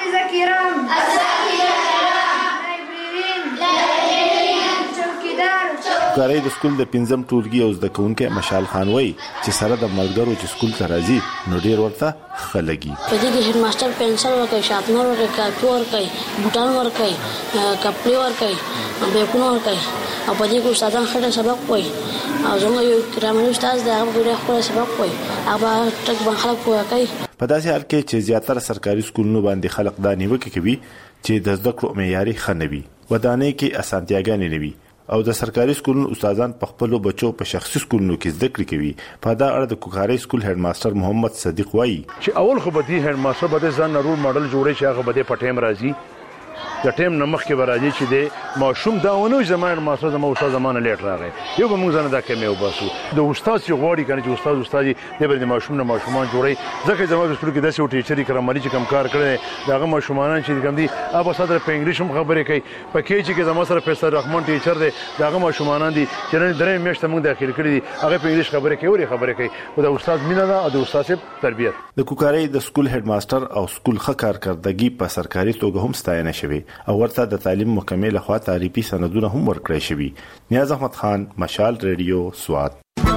کوکاري د سکول د 5م ټولګي او زده کوونکو مشال خان وای چې سره د ملګرو چې سکول ته راځي نو ډیر ورته خلګي. په دې کې هډ ماستر پنسل ورکوي شارپنر ورکوي کاپي ورکوي بوتان ورکوي کپړې ورکوي بیکونه ورکوي او په دې کې استادان خټه سبق وایي او زموږ یو کرامي استاد دا هغه خپل سبق وایي هغه ټک باندې خلک وایي. په داسې حال کې چې زیاتره سرکاري سکولونو باندې خلک دا نیوکه کوي چې د زده کړو معیاري خنوي ودانې کې اسانتیاګانې نه وي او د سرکاري سکولونو استادان په خپل بچو په شخصي سکولونو کې زده کړې کوي. په دا اړه د کوکاري سکول هډ ماستر محمد صدیق وایي چې اول خو به دې هډ ماستر به ځان رول ماډل جوړي چې هغه به په ټیم راځي د ټیم نمخ کې راځي چې د ماشوم داونه زمانه ماستر زموږ استاد زمانه لیټ راغی یو به موږ ځنه دا کمه وباسو د استاد چې غوړي کنه چې استاد دې د ماشوم نه ماشومان جوړي ځکه زموږ سکول کې داسې یو ټیچري کرامالي چې کم کار کړي داغه ماشومان چې کم دي ابا صدر په انګلیش هم خبرې کوي په کې چې زموږ سره فیصل رحمان ټیچر دی داغه ماشومان دي چې نن درې میاشتې موږ داخل کړي دي هغه په انګلیش خبرې کوي او خبرې کوي او د استاد مینه ده او د استاد تربیت. د کوکاري د سکول هډ ماستر او سکول خکار کردګي په سرکاري توګه هم ستاینه شوی او ورته د تعلیم مکمل خوا تعریفي سندونه هم ورکړی شوی. نیاز احمد خان مشال ریډیو سواد.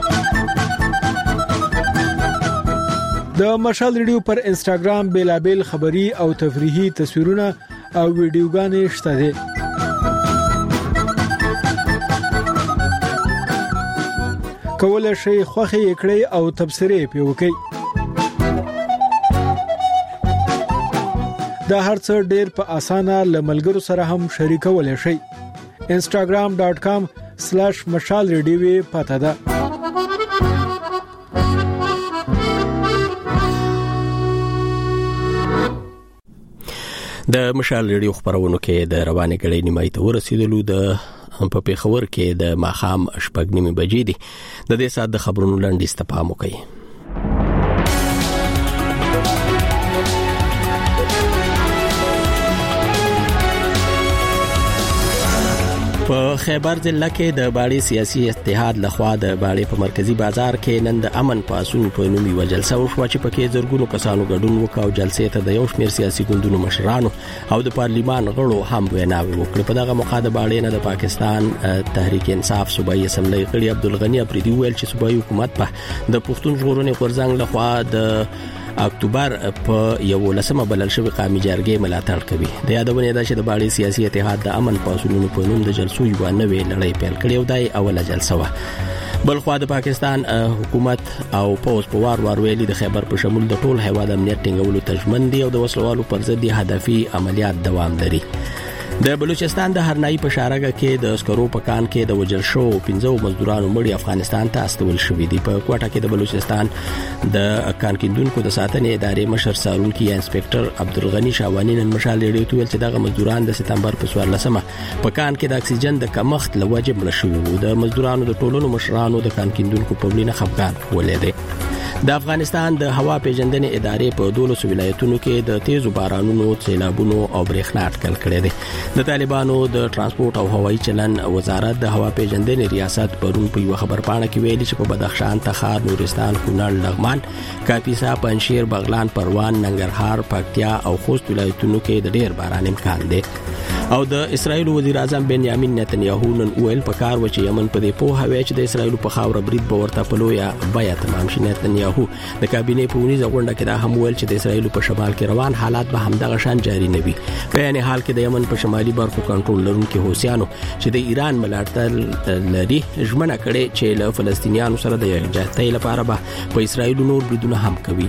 د مشال ریډیو پر انستګرام بیلابل خبری او تفریحي تصویرونه او ویډیوګانې شته دي. کولای شئ خوښي کړئ او تبصره پې وکړئ. دا هر څه ډېر په اسانه لملګرو سره هم شریکولای شئ. instagram.com/mashalradio پته ده. د مشال ریډیو خبرونو کې د روانې غړې نیمای ته ورسېدلو د په پیښور کې د ماخام شپږ نیمه بجې دي د دې سات د خبرونو لاندې استفهام وکړي. په خیبر ضلع کې د باړې سیاسي اتحاد لخوا د باړې په مرکزی بازار کې نن د امن پاسون په نوم یو جلسه وشوه چې پکې زرګونو کسانو ګډون وکاو. جلسې ته د یو شمېر سیاسي ګوندونو مشرانو او د پارلیمان غړو هم ویناوي وکړې. په دغه موخه د باړې نه د پاکستان تحریک انصاف صوبایي اسمبلی غړي عبدالغنی افریدي ویل چې صوبایي حکومت په د پښتون ژغورنې غورځنګ لخوا د اکتوبر په 11مه بلل شوی قومي جرګې ملاتړ کوي. د یادونه ده چې د باړې سیاسي اتحاد د امن پاسونو په نوم د جلسو یو نوې لړۍ پیل کړې او دای اوله جلسه و. بل خو د پاکستان حکومت او پوز په وار ویلي د خیبر په شمول د ټول هیواد امنیت ټینګولو تضمین دی او د وسلوالو پر ضد هدفي عملیات دوام لري. د بلوچستان د هرنائی په شارګه کې د اسکرو په کان کې د وجل شو 15 مزدورانو مړي افغانستان ته استول شوې دي. په کوټه کې د بلوچستان د کان کیندونکو د ساتنې ادارې مشر سارونکي انسپکټر عبدالغنی شاوانی نن مشال ریډیو ته ویل چې دغه مزدوران د سپتمبر په 14مه په کان کې د اکسیجن د کمښت لوجه مړ شوي وو. د مزدورانو د ټولونو مشرانو د کان کیندونکو په وړاندې خفقان ولیدل. د افغانستان د هوا پیژندنې ادارې په 12 ولایتونو کې د تیزو بارانونو، سیلابونو او برېښنا اټکل کړی دی. د طالبانو د ترانسپورت او هوایي چلن وزارت د هوا پیژندنې ریاست پرون په یو خبرپاڼه کې ویلي چې په بدخشان، تخار، نورستان، کونړ، لغمان، کاپیسا، پنجشیر، بغلان، پروان، ننګرهار، پکتیا او خوست ولایتونو کې د ډېر باران امکان دی. او د اسرایل وزیر اعظم بنیامین نتنیاهو نن ویل په کار و چې یمن په دې په هوی چې د اسرایل په خاور برید به ورته په لویا بیا تمام شي. نتنیاهو د کابینې په ونیزه غونډه کې دا هم ویل چې د اسرایل په شمال کې روان حالات به همدغه شان جاری نه وي. په یعنی حال کې د یمن په شمالي برخو کنټرول لرونکو حوثیانو چې د ایران ملاتړ لري ژمنه کړې چې له فلسطینیانو سره د یوځای لپاره به په اسرایل نور بریدونه هم کوي.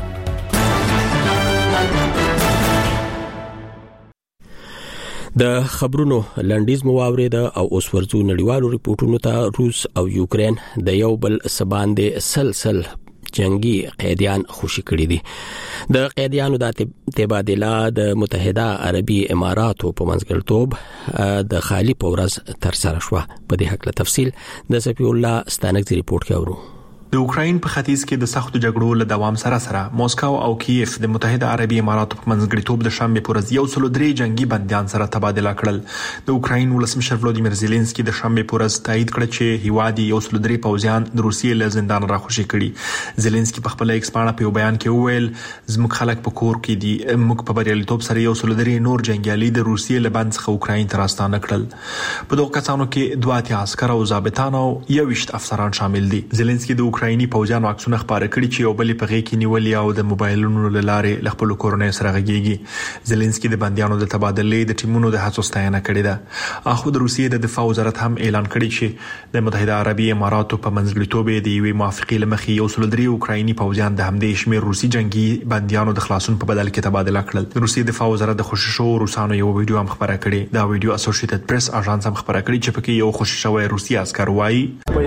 د خبرونو لنډیز مواورید او اوس ورځو نړیوالو ریپورتونو ته روس او یوکرين د یو بل سباندې سلسل جنگي قیدیان خوشي کړی دي. د قیدیانو د تبادله د متحده عربي اماراتو په منځګړیتوب د خالی پورز تر سره شو. په دې حق له تفصیل د صفی الله ستانک ریپورت کې اورو. د اوکراین په ختیځ کې د سختو جګړو له دوام سره موسکو او کیف د متحده عربي اماراتو په منځګړیتوب د شنبه پر ورځ 103 جنگي بنديان سره تبادله کړل. د اوکراین ولسمشر ولادیمیر زيلنسکي د شنبه پر ورځ تایید کړ چې هیوادي 103 پوځیان د روسیې له زندان راخوشي کړي. زيلنسکي په خپل ایکس باندې په یو بیان کې وویل زموږ خلک په کور کې دي، موږ په بریالیتوب سره 103 نور جنگیالي د روسیې له بند څخه اوکراین ته راستانه کړل. په دغه کسانو کې 2 عسكر او ضابطان او 21 افسران شامل دي. زيلنسکي د اوکرایني پوځیانو عکسونه خبره کړي چې یو بل په غي کې نیولې او د موبایلونو لاره ل خپل کورنۍ سره غږیږي. زيلنسکي د بنديانو د تبادلې د ټیمونو د هڅو ستاینه کړې ده. اخو د روسیې د دفاع وزارت هم اعلان کړی چې د متحده عربي اماراتو په منځګړیتوب د یوې موافقې لمخې 103 اوکرایني پوځیان د همدې شمیر روسي جنگي بنديانو د خلاصون په بدل کې تبادله کړل. د روسیې دفاع وزارت د خوششو روسانو یو ویډیو هم خبره کړې. دا ویډیو اسوسییټډ پریس اژانس هم خبره کړې چې پکې یو خوششوي روسي عسكر وایي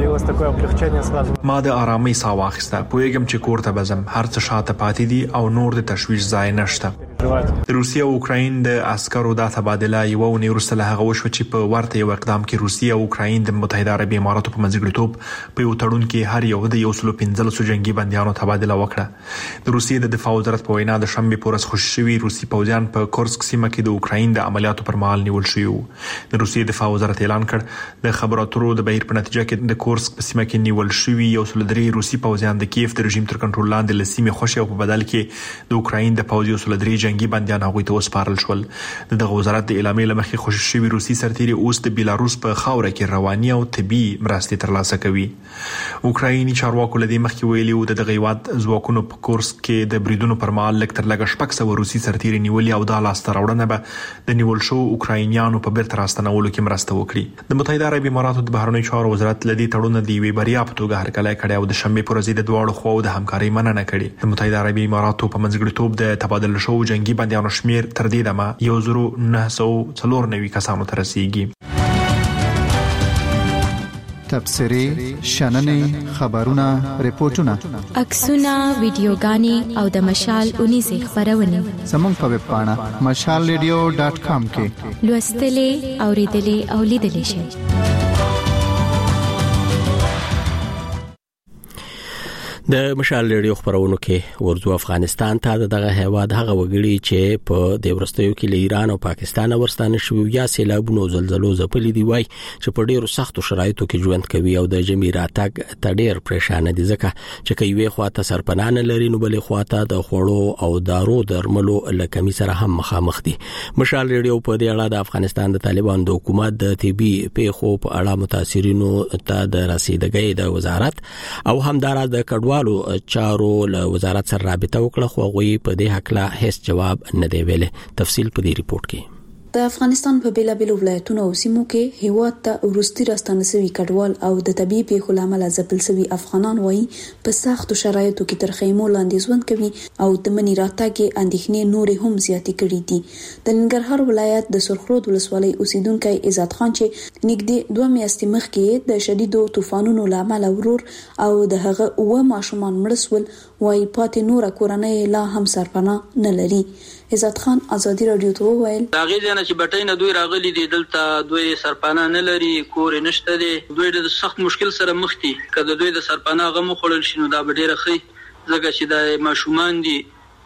ما د آرامي ساه واخیسته، پوهیږم چې کور ته بزم، هر څه شاته پاتې دي او نور د تشویش ځای نشته. د روسیې او اوکراین د عسکرو د تبادله یو ونی ورسره هغه وشو چې په ورته یو اقدام کې روسیې او اوکراین د متحده عربي اماراتو په منځګړیتوب په یو تړون کې هر یو د 115 جنگي بنديانو تبادله وکړه. د روسیې د دفاع وزارت په وینا د شنبه په ورځ خوششوي روسي پوځیان په کورسک سیمه کې د اوکراین د عملیاتو پر مهال نیول شوی وو. د روسیې دفاع وزارت اعلان کړ د خبرو اترو د بهیر په نتیجه کې د کورسک په سیمه کې نیول شوی 103 روسي پوځیان د کیف د رژیم تر کنټرول لاندې لسیمه خوشي او په بدل کې د اوکراین د پوځي 103 جنگي بنديان هغوی ته وسپارل شول. دغه وزارت د اعلامیې لمخې خوششوي روسي سرتیري اوس د بیلاروس په خاوره کې رواني او طبي مرستې ترلاسه کوي. اوکرایني چارواکو لدی مخکې ویلي و دغه هیواد ځواکونو په کورسک کې د بریدونو پر مهال لږ تر لږه 600 روسي سرتیري نیولي او د لاسته راوړنه به د نیول شو اوکراینیانو په بیرته راستنولو کې مرسته وکړي. د متحده عربي اماراتو د بهرنیو چارو وزارت لدی تړون د وی بریا په توګه هرکلی کړی او د شنبه پر ورځ د دواړو خواو د همکارۍ مننه کړې. د متحده عربي اماراتو په منځګړیتوب د تبادله شو جنگي بنديانو شمیر تر دې دمه 1994 کسانو ته رسیدي. تبصرې شننې خبرونه ریپورتونه عکسونه ویډیوګانې او د مشال 19 خبرونه زموږ په ویب پاڼه mashalradio.com کې لوستلې اوریدلې او لیدلې شئ. د مشال ریډیو خبرونو کې ورځو افغانستان ته دغه هیواد هغه وګړي چې په د ورستیو کې له ایران او پاکستان ورستانه شو یا سیلابونو زلزلو زپلې دی وای چې په ډیرو سختو شرایطو کې ژوند کوي او د جمی راتګ ته ډیر پریشان دي ځکه چې کوي وی خواته سرپنان لري نو بلې خواته د خوړو او دارو درملو لکمي سره هم مخامخ دي. مشال ریډیو په دې اړه د افغانستان د طالبان د حکومت د طبي پیښو په اړه متاثرینو ته د رسیدګۍ د وزارت او همدارا د کډوالو چارو له وزارت سره رابطه وکړه خو غوي په دې حق لا هیڅ جواب نه دی ویلي. تفصیل په دې ریپورت کې. د افغانستان په بیلابیلو ولایتونو او سیمو کې هیواد ته ورستي راستانه شوی کډوال او د طبي پیښو لامل ځپل شوی افغانان وایي په سختو شرایطو کې تر خیمو لاندې ژوند کوي او د منی راتګ اندېښنې نورې هم زیاتې کړې دي. د ننګرهار ولایت د سرخرود ولسوالۍ اوسیدونکو عزت خان چې نږدې 2 میاشتې مخکې د شدیدو طوفانونو لامل ورور او د هغه 9 ماشومان مړ شول وایي پاتې نور کورنۍ لا هم سرپناه نه لري. عزت خان ازادي رادیو ته وویل هغه ځنه چې بټای نه دوی راغلي دي دلته دوی سرپناه نه لري کور نشته دي دوی د سخت مشکل سره مخ دي کله دوی د سرپناه غو خړل شنو دا ډیره خي ځکه چې د ماشومان دي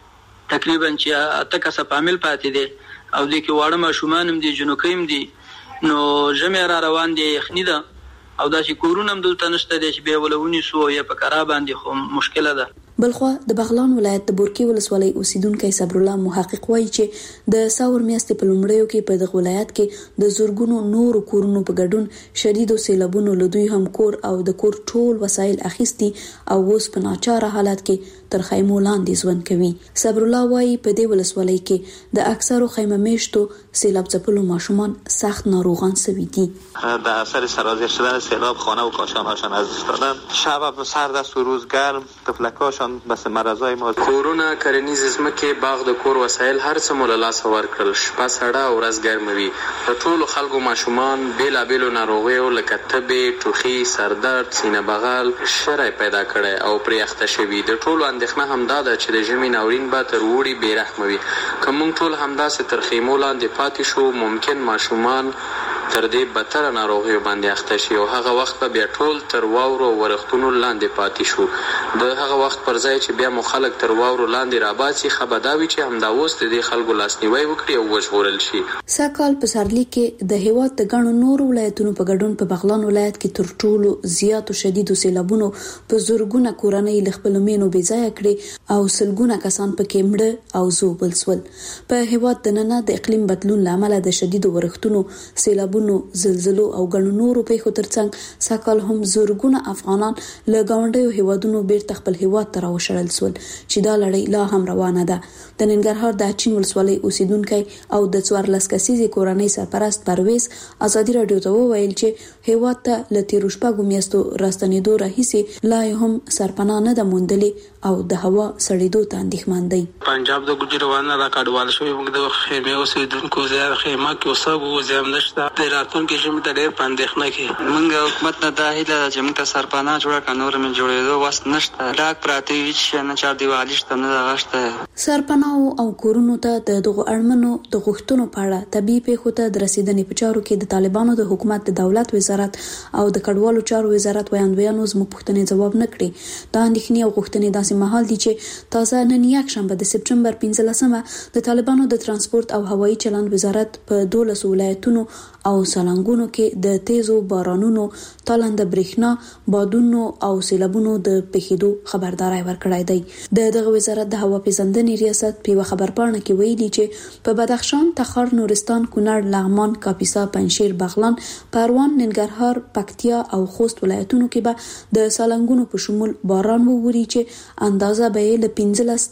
تقریبا چې اته کسه پامل پاتې دي او د کې واړه ماشومان هم دي جنوکیم دي نو جمع را روان دي یخنی ده او دا چې کورونه هم دلته نشته دي چې به ولونی سو یا په کرا باندې خو مشکله ده. بلخوا د بغلان ولایت د بورکی ولسوالۍ اوسیدونکو صبر الله محقق وایي چې د ساور میاشتې په لومړیو کې په دغه ولایت کې د زورګونو نور کورونو په ګډون شدید سیلابونو لدوی هم کور او د کور ټول وسایل اخیستي او اوس په ناچاره حالت کې تر خیمو لاندې ژوند کوي. صبر الله وایي په دې ولسوالۍ کې د اکثرو خیمه میشتو سیلاب ځپلو ماشومان سخت ناروغان شوي دي. در اثر سرازیر شدن سیلاب خانه و کاشان‌هاشان از دست دادن شب سرد است و روز گرم تفلک‌هاشان بس مرزای ما کورونه کرنیز زمکه باغ د کور وسایل هر څه مول لاس ورکړل شپه سړه او ورځ ګرموي د ټولو خلکو ماشومان بیلا بیلو ناروغیو لکه تبه ټوخي سردرد سینه بغل شرای پیدا کړي او پریخته شوی د ټولو اندېښنه همدا ده چې د ژمي ناورین به تر وړي بیرحموي کوم ټول همدا ست تر خیمو لاندې پاتې شو ممکن ماشومان تر دې بدتر ناروغیو باندې اخته شي او هغه وخت به ټول تر واورو ورختونو لاندې پاتې شو د هغه وخت پر ځای چې بیا مخالک تر واورو لاندې راباسي خبرداوي چې همدا اوس د دې خلکو لاسنیوي وکړي او وژغورل شي. ساکال په سرلی کې د هیواد د غنو نور ولایتونو په ګډون په بغلان ولایت کې تر ټولو زیاتو شدیدو سیلابونو په زورګونه کورنۍ لخپل مینو بې ځای کړي او سلګونه کسان پکې مړه او زوبل سول. په هیواد د نن د اقلیم بدلون لامل د شدیدو ورښتونو سیلابونو زلزلو او غنو نورو پیښو ترڅنګ ساکال هم زورګونه افغانان له گاونډیو هیوادونو بیرته خپل هیواد ته راوشړل سول چې دا لړۍ لا هم روانه ده. د ننګرهار د اچین ولسوالۍ اوسیدونکو او د 14 کسیزې کورنۍ سرپرست پرویز ازادي رادیو ته وویل چې هیواد ته له تیر شپږو میاشتو راستنېدو راهیسې لا هم سرپناه نه ده موندلې او د هوا سړېدو ته اندېښمن دی. پنجاب د ګجروان را کډوال شوی موږ د خیمه اوسیدونکو زیات خیمه کې اوسه زم نشته د راتلونکي ژمي ته ډېر پاندېښنه کې موږ حکومت نه د هیله چې موږ ته سرپناه جوړه کړو نور من جوړېدو واس نشته ډاک پراته چې نه چار دیوالي شته نه غشته سرپناه او کورونو ته د دغه اړمنو د غوښتنو په اړه طبي پیښو ته د رسیدنې په چارو کې د طالبانو د حکومت د دولت وزارت او د کډوالو چارو وزارت وړاندوینو زموږ پوښتنې جواب نه کړي. دا اندېښنې او غوښتنې داسې مهال دي چې تازه نن یک شنبه د سپټمبر 15مه د طالبانو د ترانسپورت او هوایي چلند وزارت په 12 ولایتونو او سالنګونو کې د تیزو بارانونو تالنده برېښنا بادونو او سیلابونو د پیښېدو خبرداري ورکړای دی. دغه وزارت د هوا پیژندنې ریاست په خبرپاڼه کې ویلي چې په بدخشان، تخار، نورستان، کونړ، لغمان، کاپیسا، پنجشیر، بغلان، پروان، ننګرهار، پکتیا او خوست ولایتونو کې به د سالنګونو په شمول باران ووري چې اندازه به له 15 تر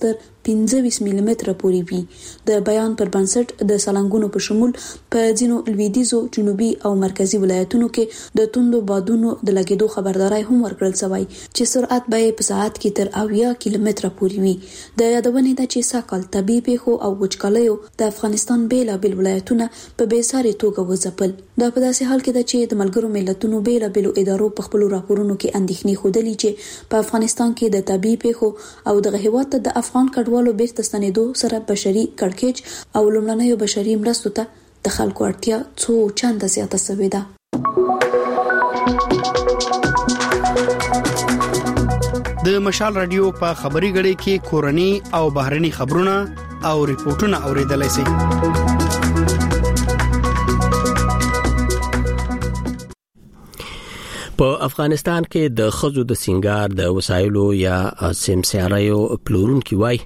15 ملي متره پورې وي. د بیان پر بنسټ د سالنګونو په شمول په ځینو لویدیزو، جنوبي او مرکزی ولایتونو کې د توندو بادونو د لګیدو خبرداري هم ورکړل شوی چې سرعت به په ساعت کې تر 80 کیلومتره پورې وي. د یادونې ده چې ساکال طبي پیښو او وچکالیو د افغانستان بیلابل ولایتونه په بیساري توګه وځپل. دا په داسې حال کې ده چې د ملګرو ملتونو بیلابل ادارو په خپل راپورونو کې اندېښنې ښودلې چې په افغانستان کې د طبي پیښو او د هیواد د افغان کډوالو بیرته ستنېدو سره بشري کړکېچ او لومړنیو بشري مرستو ته د خلکو اړتیا څو چنده زیاته شوې ده. د مشال رادیو په خبري غړي کې کورني او بهرني خبرونه او ریپورتونه اوریدلای شئ. په افغانستان کې د خزو د سنگار د وسایلو یا سمساریو پلورونکي وای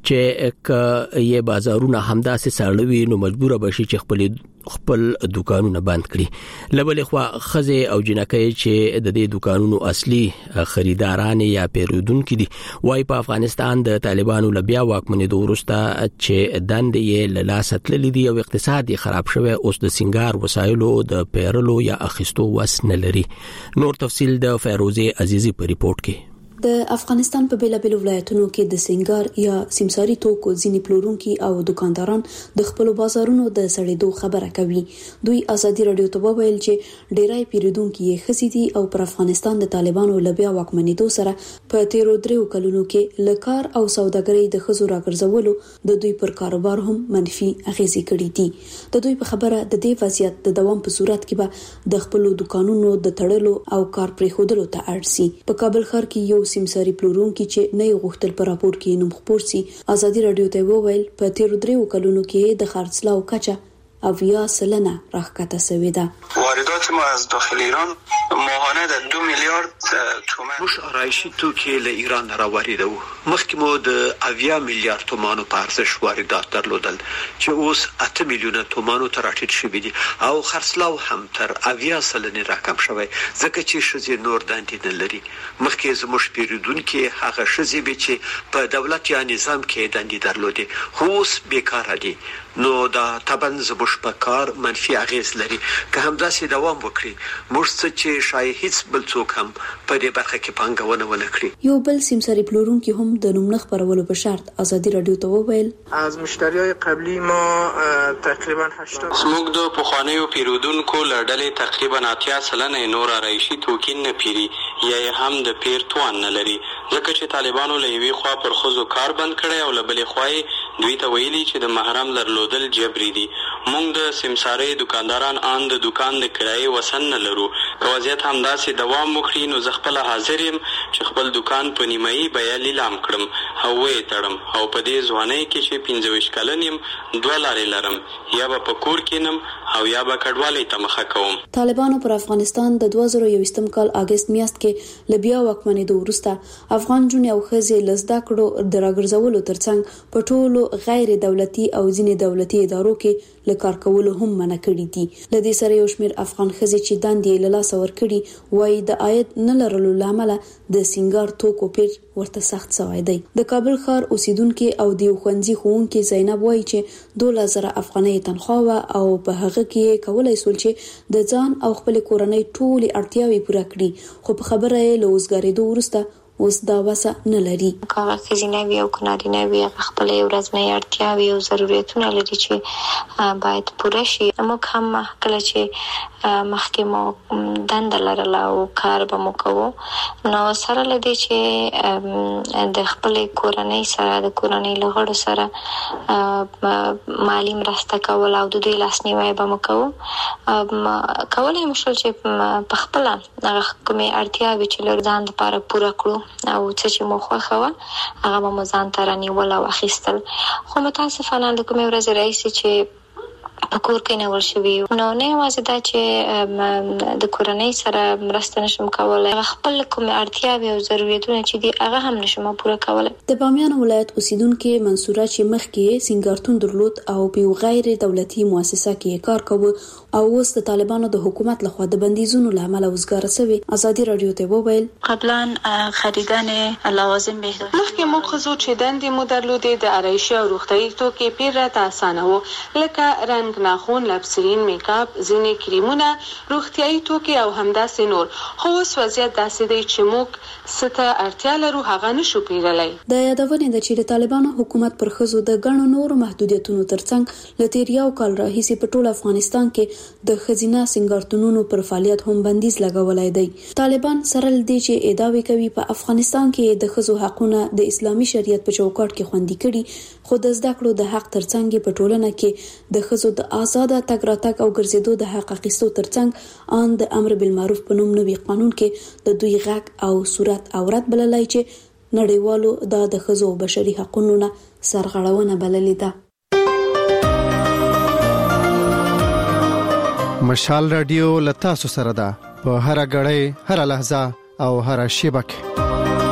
چې یې بازارونه همداسې ساړوي نو مجبور بشي چې خپل دکانونه بند کړي. لبل خو خزه او جنکې چې د دې دکانونو اصلي خریداران یا پیرودونکو دي وای په افغانستان د طالبانو لبیا واکمنۍ وروسته چې دند یې لاسه تللې دي او اقتصاد یې خراب شوی اوس د سنگار وسایلو د پیرلو یا اخیستو وس نه لري. نور تفصیل د فیروزه عزیزی په ریپورت کې. د افغانستان په بیلابل ولایتونو کې د سنگار یا سمساری توکو ځینې پلورونکي او دکانداران د خپل بازارونو د سړېدو خبره کوي. دوی ازادي رادیو ته وویل چې ډیرای پیرودونکي یې خسي دي او پر افغانستان د طالبانو لبیا واکمنېدو سره په تیرو 3 کلونو کې لکار او سوداګرۍ د خزو راګرځولو د دوی پر کاروبار هم منفي اغیزې کړې دي. د دوی په خبره د دې وضعیت د دوام په صورت کې به د خپل دکانونو د تړلو او کار پرېښودلو ته اړ شي. په کابل ښار کې یو سمساری پلورونکي چې نه غوښتل په راپور کې نوم خپور سي ازادي رادیو ته وویل په تیرو 3 کلونو کې د خرڅلاو کچه 80% راکته شوې ده. واردات ما از داخل ایران ماهانه د 2 میلیارد تومان مش آرایشی توکي له ایران را واردو. مخکې مو د 80 میلیارد تومانو په ارزش واردات درلودل چې اوس 8 میلیونه تومانو ته راټیټ شوي دي او خرڅلاو هم تر 80% راکم شوی ځکه چې شزې نور دندې نه لري. مخکې زموږ پیرودونکي هغه شزې به چې په دولت یا نظام کې دندې درلودي خو اوس بیکاره دي نو دا طبعا زموږ په کار منفي اغیز لري. که هم داسې دوام وکړي موږ څه چې شاید هیڅ بل څوک هم په دې برخه کې پانګونه ونه کړي. یو بل سمساری پلورونکي هم د نوم نه خبرولو په شرط ازادي رادیو ته وویل از مشتریای قبلی ما تقریبا 80 زموږ د پخوانیو پیرودونکو لړډلې تقریبا 80% نور آرایشي توکي نه پیري یا هم د پیر توان نه لري ځکه چې طالبانو له یوې خوا پر خزو کار بند کړي او له بلې خوا دوی ته ویلي چې د محرم درلودل جبري دي. موږ د سمساري دکانداران ان د دکان د کرایې وسن نه لرو. که وضعیت همداسې دوام وکړي نو زه خپل حاضر یم چې خپل دکان په نیمایي بیه لیلام کړم او وې تړم او په دې ځوانۍ کې چې 25 کلن یم 2 لارې لرم یا به په کور کېنم او یا به کډوالۍ ته مخه کوم. طالبانو پر افغانستان د 2021 کال اگست میاشت کې لبیا واکمنېدو وروسته افغان جون او خزې لزدا کړو د راګرځولو ترڅنګ په ټولو غیر دولتي او ځینې دولتي ادارو کې لکار کولو هم منع کړی دي. لدې سره یو شمېر افغان خزې چې دندې له لاسه ورکړي وایي د عاید نه لرلو لامل د سنگار توکو پیر ورته سخت شوی دی. د کابل ښار اوسیدونکو او د خوندزي خوونکو زینب وایي چې 2000 افغانۍ تنخواه او په هغه کې کولای سول چې د ځان او خپل کورنۍ ټولې اړتیاوې پوره کړي خو په خبره یې لوزګاریدو وروسته اوس دا وسه نه لري. هغه خزینوي او کنارینوي خپل ورځنی اړتیاوې او ضرورتونه لري چې باید پوره شي. موږ هم کله چې مخکې مو دند لرله او کار به مو کوو نو سره لدی چې د خپل کورنۍ سره د کورنۍ لغړو سره مالی مرسته کول او د دوی لاسنیوي به مو کوو. کولای مو شول چې په خپل هغه کومې اړتیاوې چې لري ځان لپاره پوره کړو او څه چې مو خوښه وه هغه مو ځان ته رانیول او اخیستل. خو متاسفانه د کومې ورځې راهیسې چې په کور کې نه ورشوي. نو نه یوازې دا چې د کورنۍ سره مرسته نشم کولای، خپل کوم اړتیاوې او ضرورتونه چې دي هغه هم نشم پوره کولای. د بامیان ولایت اوسیدونکو منصوره چې مخکې سنگارتون درلود او په غیر دولتي مؤسسه کې کار کوي او اوس د طالبانو د حکومت لخوا د بندیزونو لامل وزګار شوی. ازادي رادیو ته وویل قبلا خریدن لوازم بهتر مخکې مو خزو چې دندې مو درلودې د آرایشي او روغتیايي توکي پیر راته اسانه وو، لکه رنګ ناخون، لپسرین، میک اپ، ځینې کریمونه، روغتیايي توکي او همداسې نور. خو اوس وضعیت داسې دی چې موږ څه اړتیا لرو هغه نشو پیرلای. د یادونه ده چې د طالبانو حکومت پر خزو د غنو نور محدودیتونو ترڅنګ لته یو کال راهیسي په ټول افغانستان کې د خزینه سنگارتونونو پر فعالیت هم بندیز لګولای دی. طالبان سره لدی چې ادعاوې کوي په افغانستان کې د خزو حقونه د اسلامي شریعت په چوکاټ کې خوندي کړي، خو د زده کړو د حق ترڅنګ په ټولنه کې د خزو د آزاد تګ راتګ او ګرځېدو د حق اخیستو ترڅنګ ان د امر بالمعروف په نوم نوي قانون کې د دوی غږ او صورت عورت بللای چې نړیوالو د خزو بشري حقوقو نه سرغړونه بللې ده. مشال رادیو لتا سره ده په هر غړې هر لحظه او هر شیبه کې.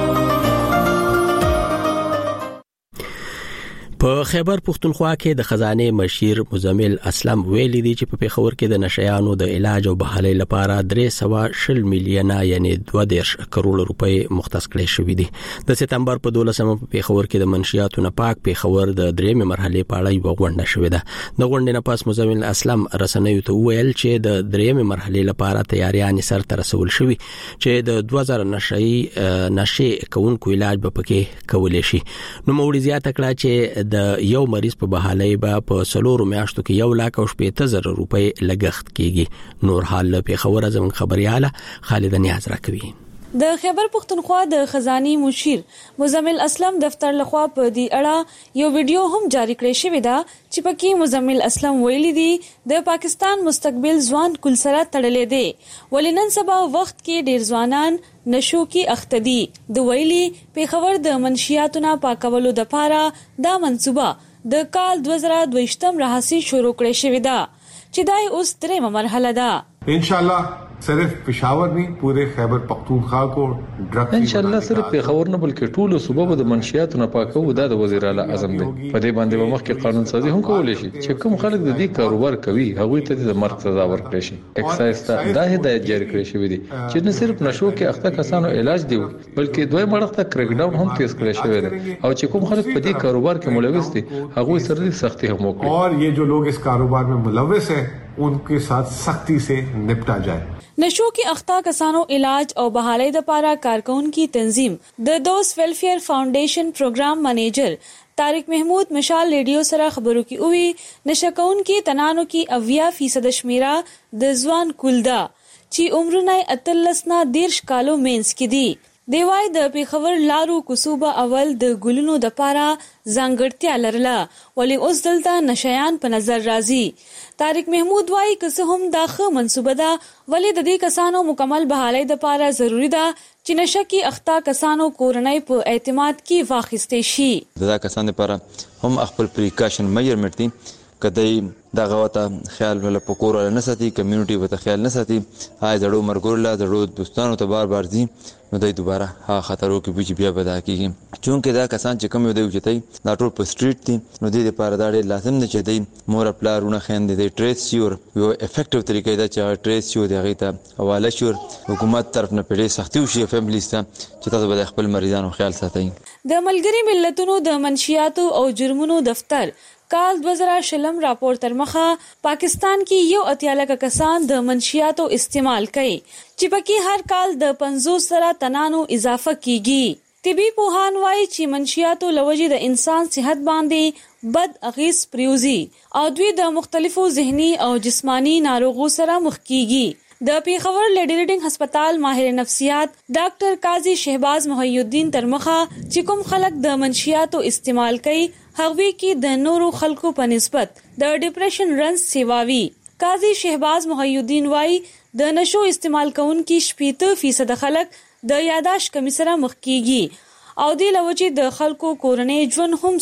په خیبر پختونخوا کې د خزانه مشیر مزمل اسلم ویلي دی چې په پیښور کې د نشيانو د علاج او بحالۍ لپاره 320 میلیونه یعنی 22 کروڑ روپۍ مختص کړي شوې دي. د سپتمبر په 12مه په پیښور کې د منشیاتو نه پاک پیښور د درېمه مرحله په اړه یو غونډه شوې ده. د غونډې نه پس مزمل اسلم رسنیو ته ویل چې د درېمه مرحله لپاره تیاریان سر ته رسول شوې چې د 2000 نشي کونکو علاج به پکې کولې شي. نو موږ زیاته کړه چې د یو مریض په بحالۍ به په 3 میاشتو کې 1,80,000 روپۍ لګښت کیږي. نور حال په خبره زمون خبرياله خالد نیاز راکوي. د خیبر پختونخوا د خزاني مشیر مزمل اسلم دفتر لخوا په دې اړه یو ویډیو هم جاری کړی شوی دا چې پکې مزمل اسلم ویلي دی د پاکستان مستقبل ځوان کل سره تړلې دی، ولنن سبا وخت کې ډیر ځوانان نشو کې اخته دي. د ویلي په خبر د منشیاتونه پاکولو د پاره دا منصوبه د کال 2022 راهسي شروع کړې شوې ده چې دای اوس درېمه مرحله ده. ان شاء الله صرف پېښور نه پورے خیبر پختونخوا کو ډرګ ان شاء الله صرف پېښور نه بلکې ټول صوبه د منشیاتو نه پاکو د وزیر اعلی اعظم دی. په دې باندې به مخکې قانون سازي هم کولای شي چې کوم خلک د دې کاروبار کوي هغه ته د مرګ سزا ورکړي شي. ایکسایز ته دا هدایت جاری کړی شوی دی چې نه صرف نشو کې اخته کسانو علاج دی بلکې دوی مړه ته کرک ډاون هم تیز کړی شوی دی او چې کوم خلک په دې کاروبار کې ملوث دي هغه سره سختي هم وکړي اور یہ جو لوگ اس کاروبار میں ملوث ہیں ان کے ساتھ سختی سے نپٹا جائے. نشو کې اخته کسانو علاج او بحالۍ د پاره کارکونکو تنظیم د دوست ویلفیر فاونډیشن پروګرام منیجر طارق محمود مشال ریډیو سره خبرو کې وی نشکون کې تنانو کې 80% شمیره د ځوان کولدا چې عمرونه 13 نه 13 کالو مینس کې دي. دیوای د پیښور لارو کوسوبه اول د ګلونو د پاره ځانګړتیا لرله ولی اوس دلته نشيان په نظر راځي. طارق محمود وايي که هم داخه منصوبه ده ولی د دې کسانو مکمل بحالۍ د پاره ضروری ده چې نشکی اختا کسانو کورنۍ په اعتماد کې واخیستې شي. دا کسان لپاره هم خپل پریکاشن میجرمنټ دي کدی دا غوته خیال ول پکور نه ساتي کمیونټي وته خیال نه ساتي هاي زړو مرګور لا زړو دوستانو ته بار بار دي نو دوی دوباره ها خطرو کې بیا پیدا کیږي. چونکه دا کسان چې کوم دی چې دا ټول په سټریټ دي نو د دې لپاره دا ډېر لازم دی چې دوی مور پلارونه خويندې د ټریس شور یو افیکټیو طریقې دا چې ټریس شو دی غیته حواله شور حکومت طرف نه پیډې سختي وشي فیملیز ته چې تاسو به خپل مریضانو خیال ساتئ. د ملګری ملتونو د منشیاتو او جرمونو دفتر کال 2000 راپور تر مخه پاکستان کې یو اتیاله کسان د منشیاتو استعمال کوي چې پکې هر کال د 50 سره تنانو اضافه کیږي. طبي پوهان وايي چې منشیاتو لوجې د انسان صحت باندې بد اغیز پریوزي او دوی د مختلفو ذهني او جسمانی ناروغو سره مخ کیږي. د پیښور لیډی ریډینګ هسپتال ماهر نفسیات ډاکټر قاضي شهباز محی الدین ترمخه چې کوم خلک د منشیاتو استعمال کوي هغوی کې د نورو خلکو په نسبت د ډیپریشن رنز سیواوي. قاضي شهباز محی الدین وايي د نشو استعمال کوونکي 70% خلک د یاداش کمی سره مخ کیږي او د لوجې د خلکو کورنۍ ژوند هم سخت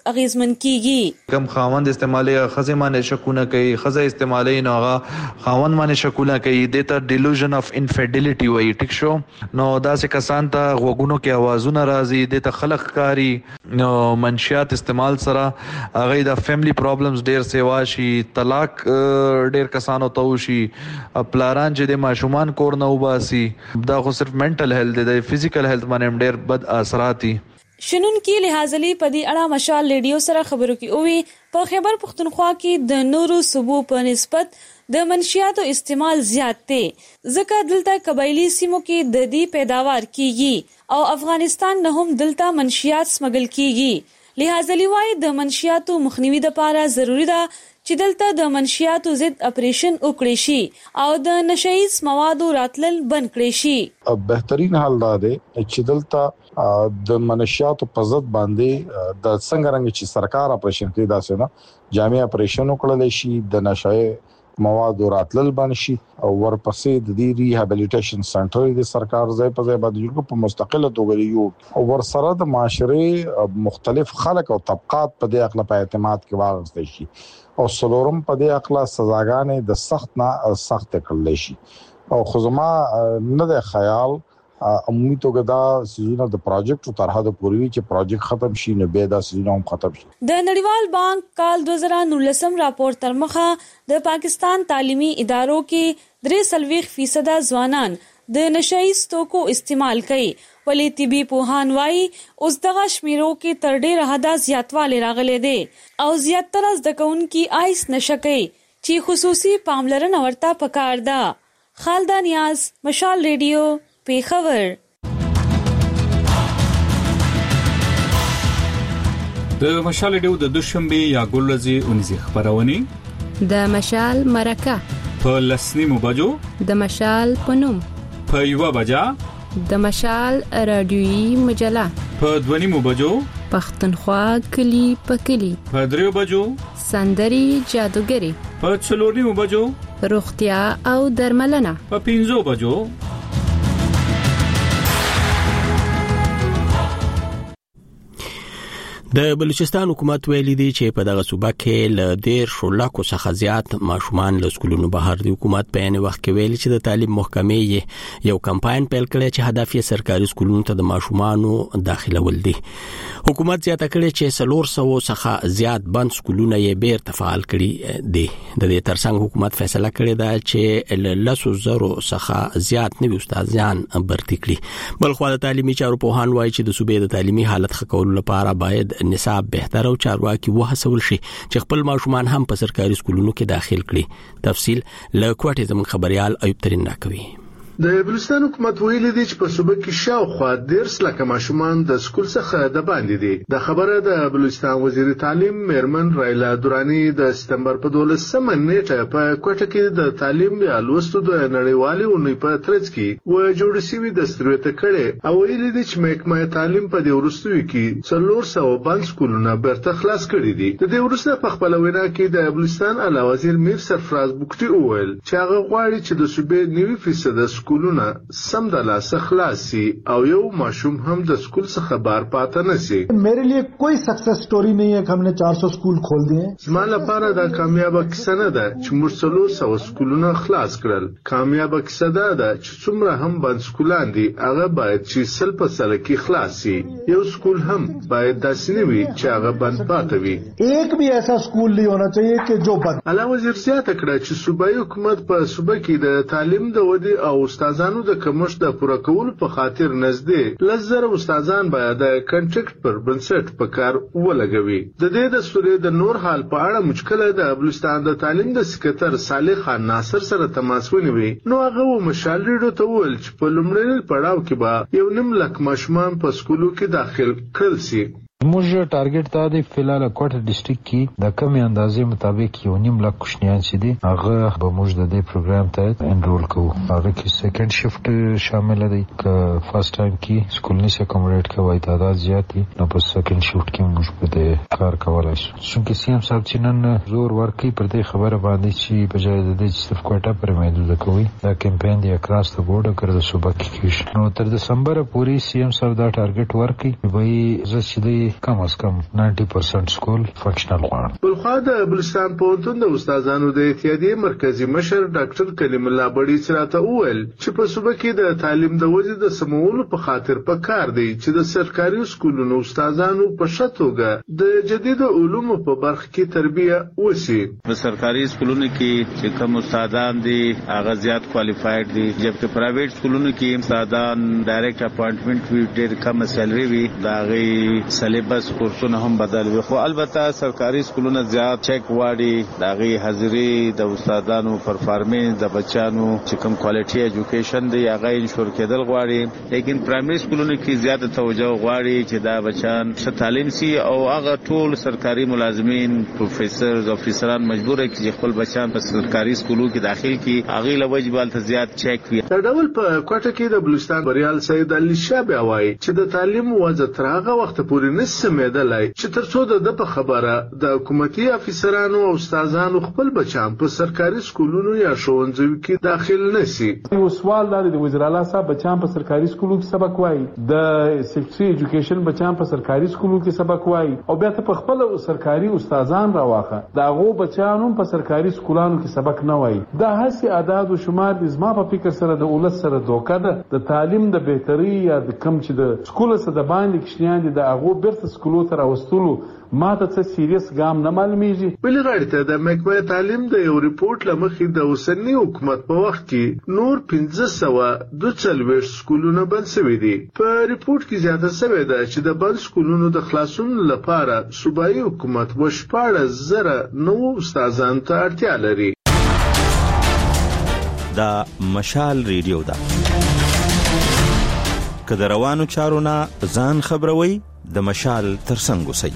اغیزمن کیږي. کم خاوند استعمالي خزه باندې شکونه کوي، خزه استعمالي نوغه خاوند باندې شکونه کوي، دته ډیلوژن اف انفیډیلیټي وایي. ټیک شو نو داسې کسان ته غوګونو کې आवाजونه راځي، دته خلق کاری نو منشیات استعمال سره هغه د فیملی پرابلمز ډیر سیوا شي، طلاق ډیر کسانو ته وشي، پلاران چې د ماشومان کور نه وباسي. دا خو صرف منټل هیلث دی، فزیکل هیلث باندې ډیر بد اثرات دي. شنن کې لحاظلی پدی اړه مشال ریډیو سره خبرو کې اووي په خیبر پختونخوا کې د نورو صوبو په نسبت د منشیاتو استعمال زیات دی، ځکه دلته قبایلی سیمو کې د دې پیداوار کیږي او افغانستان نه هم دلته منشیات سمګل کیږي. لحاظلی وايي د منشیاتو مخنیوي لپاره ضروری ده چې دلته د منشیاتو ضد اپریشن وکړي شي او د نشئیز موادو راتلل بند کړي شي. بهترین حل دا دی چې دلته د منشیاتو په ضد باندې د څنګه رنګ چې سرکار اپریشن کوي داسې نه جامع اپریشن وکړل شي، د نشای مواد راتلل باندې شي او ورپسې د دې ریهابیلیټیشن سنټر د سرکار ځای په ځای باندې جوړ په مستقله توګه یو او ورسره د معاشره مختلف خلک او طبقات په دې اخلاق په اعتماد کې واغستې شي او سلورم په دې اخلاق سزاګانې د سخت نه سخت کړل شي. او خو زما نه د خیال عمومي توګه دا سيزونه د پروجیکټ طرحه د پوری چې پروجیکټ ختم شي نه به دا سيزونه هم ختم شي. د نړیوال بانک کال 2019 راپور تر مخه د پاکستان تعلیمي ادارو کې 43% ځوانان د نشئیز توکو استعمال کوي، ولی طبي پوهان وايي اوس دغه شمیرو کې تر ډیره حدا زیاتوالی راغلی دی او زیاتره زده کوونکي آیس نشه کوي چې خصوصي پاملرنه ورته پکار ده. خالده نیاز، مشال ریډیو، پیښور. د مشال ریډیو د دوشنبه یا ګلورځي اونیزه خبرونه د مشال مرکه په لسنیمو بجو، د مشال پنوم په یو بجا، د مشال رادیویی مجله په دونیمو بجو، پښتونخوا کلی په کلی په دریو بجو، سندري جادوګری په څلورنیمو بجو، روغتیا او درملنه په 5 بجو. د بلوچستان حکومت ویلي دی چې په دغه صوبه کې له 10 لکو څخه زیات ماشومان له سکولونو بهر دي. حکومت په عین وخت کې ویلي چې د تعلیم محکمې یو کمپاین پیل کړی چې هدف یې سرکاري سکولونو ته د ماشومانو داخلول دي. حکومت زیاته کړی چې 400 څخه زیات بند سکولونه یې بیرته فعال کړي دي. د دې ترڅنګ حکومت فیصله کړې ده چې له 100,000 څخه زیات نوي استادان برتي کړي. بلخو د تعلیمي چارو پوهان وایي چې د صوبې د تعلیمي حالت ښه کولو لپاره باید نصاب بهتر او چارواکي وهڅول شي چې خپل ماشومان هم په سرکاري سکولونو کې داخل کړي. تفصیل له کوټې زموږ خبريال ایوب ترين راکوي. د بلوچستان حکومت ویلي دی چې په صوبه کې شاوخوا 10 لکه ماشومان د سکول څخه د باندې دي. د خبره د بلوچستان وزیر تعلیم میرمن رایلا دورانی د سپتمبر په 12مه نیټه په کوټه کې د تعلیم یا لوستو د نړیوالې اونۍ په ترڅ کې و جوړ شوی د سترته کړي او ویلي دی چې محکمه تعلیم په دې ورستوي کې 400 بند سکولونه برته خلاص کړي دي. د دې ورسته په خپل وینا کې د بلوچستان اعلی وزیر میر سرفراز بوکټي وویل چې هغه غواړي چې د صوبې 90% سکولونه سم د لاسه خلاصي او یو ماشوم هم د سکول څخه بار پاتې نشي. मेरे लिए कोई सक्सेस स्टोरी नहीं है कि हमने 400 स्कूल खोल दिए. زما لپاره دا کامیابه کیسه نه ده چې موږ 400 سکولونه خلاص کړل. کامیابه کیسه ده چې څومره هم بند سکولان دي هغه باید چې 100% کې خلاصي. یو سکول هم باید داسې نه وي چې هغه بند پاتې وي. एक भी ऐसा स्कूल नहीं होना चाहिए कि जो बंद. اعلی وزیر زیاته کړه چې صوبایي حکومت په صوبه کې د تعلیم د ودی او استادانو د کمښت د پوره کولو په خاطر نږدې 10,000 استادان باید د کنټریکټ پر بنسټ په کار ولګوي. د دې د سوري د نور حال په اړه مشکله د بلوچستان د تعلیم د سکرټر صالح خان ناصر سره تماس ونیوي. نو هغه مشال ریډیو ته وویل چې په لومړني پړاو کې به 1.5 لک ماشومان په سکولو کې داخل کړل شي. موږ ټارګټ دا دی فلال کوټه ډیسټریکټ کې د کمی اندازې مطابق 1.5 لک کوشنیان چې دي هغه به موږ د دې پروګرام ته انرول کوو. هغه کې سیکنډ شفټ شامل دي که فرست ټایم کې سکول نشي اکوموډیټ کوي تعداد زیات دي نو په سیکنډ شفټ کې موږ په دې کار کولای شو. چې سي ام صاحب چې نن زور ورکړي پر دې خبره باندې چې په ځای د دې صرف کوټه پر محدود کوي دا کمپاین دی اکراس ته بورډ کړ د صوبه کې نو تر دسمبر پورې سي ام صاحب دا ټارګټ ورکړي وایي زه چې کې کم از کم 90% سکول فنکشنل غواړي. بلخوا د بلوچستان پوهنتون د استادانو د اتحادیې مرکزی مشر ډاکټر کلیم الله بړیڅ راته وویل چې په صوبه کې د تعلیم د وضعیت د سمولو په خاطر پکار دی چې د سرکاري سکولونو استادانو په ښه توګه د جدید علومو په برخه کې تربیه وشي. په سرکاري سکولونو کې چې کوم استادان دي هغه زیات کوالیفاید دي، جبکه پرایویټ سکولونو کې استادان ډایرکټ اپاینټمنټ وی ډېر کم سیلری وی، دا غي سلیبس کورسونه هم بدل وي. خو البته سرکاري سکولونه زیات چیک واړي، دا غي حاضری د استادانو پرفارمنس د بچانو چې کوم کوالټي ایجوکیشن دی هغه انشور کېدل غواړي. لیکن پرایمري سکولونو کې زیاته توجه غواړي چې دا بچان ښه تعلیم سي او هغه ټول سرکاري ملازمین پروفیسرز افیسران مجبور دي چې خپل بچان په سرکاري سکولو کې داخل کړي، هغه لوجبال ته زیات چیک وي. د ډول په کوټه کې د بلوچستان بریال سید علي شاه وایي چې د تعلیم وضع تر هغه وخت پورې نسمېدلای چې ترڅو د په خبره د حکومتي افیسرانو او استادانو خپل بچان په سرکاري سکولونو یا ښوونځیو کې داخل نشي. یو سوال دی د وزیر اعلی صاحب بچان په سرکاري سکولو کې سبق وایي، د سیکسي ایجوکیشن بچان په سرکاري سکولو کې سبق وایي او بیا ته په خپل سرکاري استادان راواخه دا غو بچان هم په سرکاري سکولانو کې سبق نه وایي. دا هسي اعداد او شمار د زما په فکر سره د اولس سره دوکه ده. د تعلیم د بهتري یا د کم چې د سکول سره د باندې کښنیان دي د هغه بیرته سکولو ته راوستلو ما ته څه سیریس ګام نه معلومیږي. بل غړي ته د محکمه تعلیم د یو ریپورت لمخې د اوسنی حکومت په وخت کې نور 1542 سکولونه بند شوي دي. په ریپورت کې زیاته شوې ده چې د بند سکولونو د خلاصون لپاره صوبایي حکومت 14,000 استادان ته اړتیا لري. دا مشال ریډیو ده که د روانو چارو نه ځان خبروي د مشال ترڅنګ اوسئ.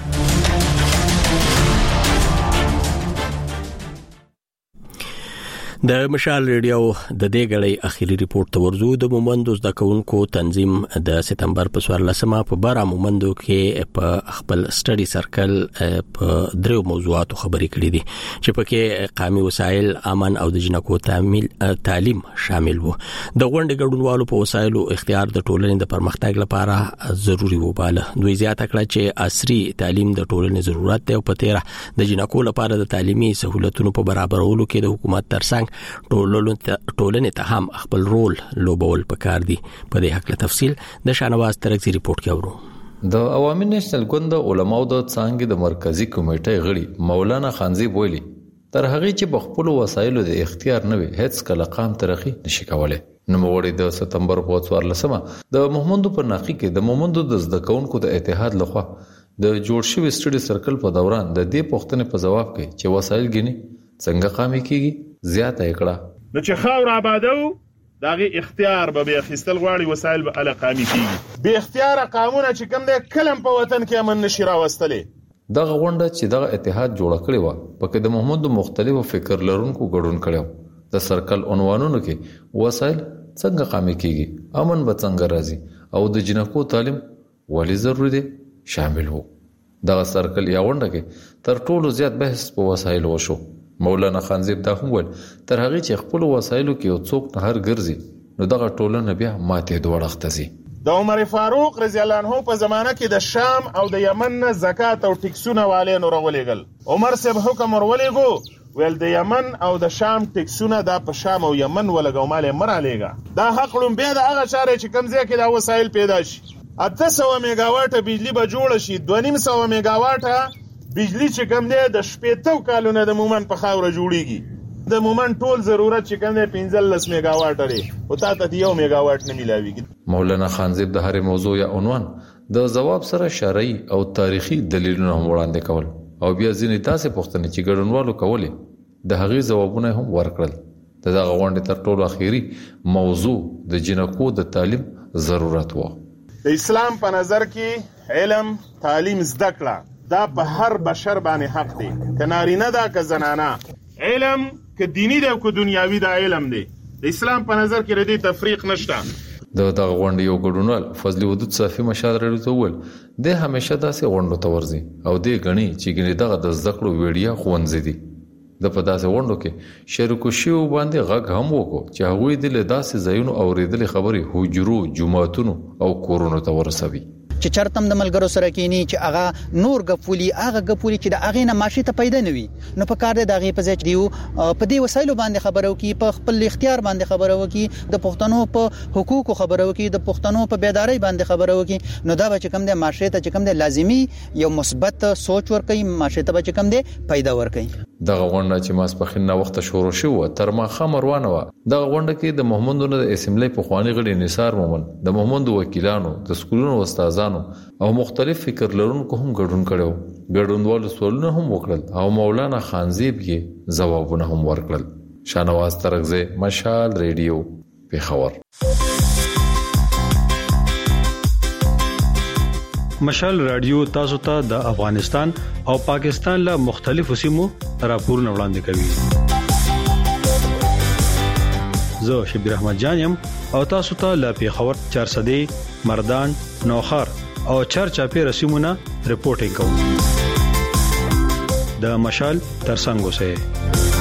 د مشال ریډیو د دې غړي اخیری ریپورت ته ورزو. د مومندو زده کوونکو تنظیم د سپتمبر په 14مه په بارا مومندو کې په خپل سټډي سرکل په درو موضوعاتو خبرې کړې دي چې پکې قومي وسایل، امن او د جنکو تعلیم شامل وو. د غونډې ګډونوالو په وسایلو اختیار د ټولنې د پرمختګ لپاره ضروری وباله. دوی زیاته کړه چې عصري تعلیم د ټولنې ضرورت دی او په تیره د جنکو لپاره د تعلیمي سہولتونو په برابرولو کې د حکومت ترڅنګ ټولنې ته هم خپل رول لوبول پکار دي. په دې حق له تفصیل د شانواز ترکزي ریپورت کې اورو. د عوامي نېشنل ګوند علماو د څنګه د مرکزی کمیټې غړي مولانا خانزي بولی تر هغه چې په خپل وسایلو د اختیار نه وي هیڅ کله قام ترقی نشي کولای. نو وړي د سپتمبر په 14مه د مومندو په ناقي کې د مومندو د زده کوونکو د اتحاد لخوا د جوړ شوی سټډي سرکل په دوران د دې پوښتنې په جواب کې چې وسایل ګني څنګه قامي کیږي زیاته کړه. نو چې خاور آبادو داغه اختیار به اخیستل غواړي وسایل به القامي کیږي. به اختیار قانون چې کوم د کلم په وطن کې امن نشي راوستلې. دغه غونډه چې دغه اتحاد جوړ کړی و پکې د محمد مختلفو فکر لرونکو ګډون کړو. د سرکل عنوانونو کې وسایل څنګه قامي کیږي، امن به څنګه راځي او د جنکو تعلیم ولې ضروري دی شامل وو. دغه سرکل یا غونډه کې تر ټولو زیات بحث په وسایل وشو. مولانا خانزیب دا هم ول تر هغه چې خپل وسایلو کې یو څوک نه هر ګرځي نو دغه ټولنه بیا ماته دوه وختزي. د عمر فاروق رضی الله عنه په زمانه کې د شام او د یمن نه زکات او ټیکسونه والي نور ولېګل. عمر صاحب حکم ورولېګو ویل د یمن او د شام ټیکسونه د په شام او یمن ولګو مال مرالېګا. دا حق لوم بیا د هغه چارې چې کمزې کې دا وسایل پیدا شي. 800 میگاواټ بجلی به جوړ شي، 250 میگاواټ بجلی چې کوم دی د 80 کالونو د مومن په خاور جوړیږي. د مومن ټول ضرورت چې کوم دی 15 میگاواټ لري او تا ته 1 میگاواټ نه ملاويږي. مولانا خانزیب د هر موضوع یا عنوان د جواب سره شرعي او تاریخي دلیلونه هم وړاندې کول او بیا ځینې تاسو پوښتنې چې ګډونوالو کولې د هغې جوابونه هم ورکړل. دغه غونډې تر ټولو اخیری موضوع د جنکو د تعلیم ضرورت و. د اسلام په نظر کې علم تعلیم زده کړه دا په هر بشر باندې حق دی، که نارینه ده که زنانه. علم که دینی ده که دنیاوی ده علم دی. د اسلام په نظر کې ردی تفریق نشته. دغه غونډې یو ګډونوال فضل ودود صافي مشال رړو ته ول د همیشه داسې غونډو ته ورځي او د غني چې ګنې دغه د زکړو ویډیا خوندې دي. د په داسې غونډو کې شریکو شیو باندې غږ هم وکړو چې هغوی د داسې ځایونو اوریدلې خبرې حجرو، جمعاتونو او کورونو ته ورسوي. چې چرتم د ملګرو سره کینی چې هغه نور غفولي چې د هغه نه ماشي ته پیدا نوي نو په کار د هغه په ځای دیو په دې وسایلو باندې خبرو کی په خپل اختیار باندې خبرو کی د پښتنو په حقوقو خبرو کی د پښتنو په بیداری باندې خبرو کی نو دا به کوم د ماشي ته کوم د لازمی یو مثبت سوچ ور کوي ماشي ته به کوم د پیدا ور کوي دغه غونډه چې ماسپخین نه وخت شروع شو تر ماخه مروانه و دغه غونډه کې د محمدونو د اسمبلی په خواني غړي نثار مومن د محمد وکیلانو د سکولونو استادانو او مختلف فکر لرونکو هم ګډون کړو ګډونوالو سوالونه هم وکړل او مولانا خانزیب یې ځوابونه هم ورکړل شانواز ترغزه مشال ریډیو پیښور مشال رادیو تاسو ته د افغانستان او پاکستان له مختلفو سیمو راپورونه وړاندې کوي زه شبیر احمد جانم او تاسو ته له پیښور 400 مردان نوخار او چرچاپی رسمونه رپورټینګ کوم د مشال ترڅنګ اوسئ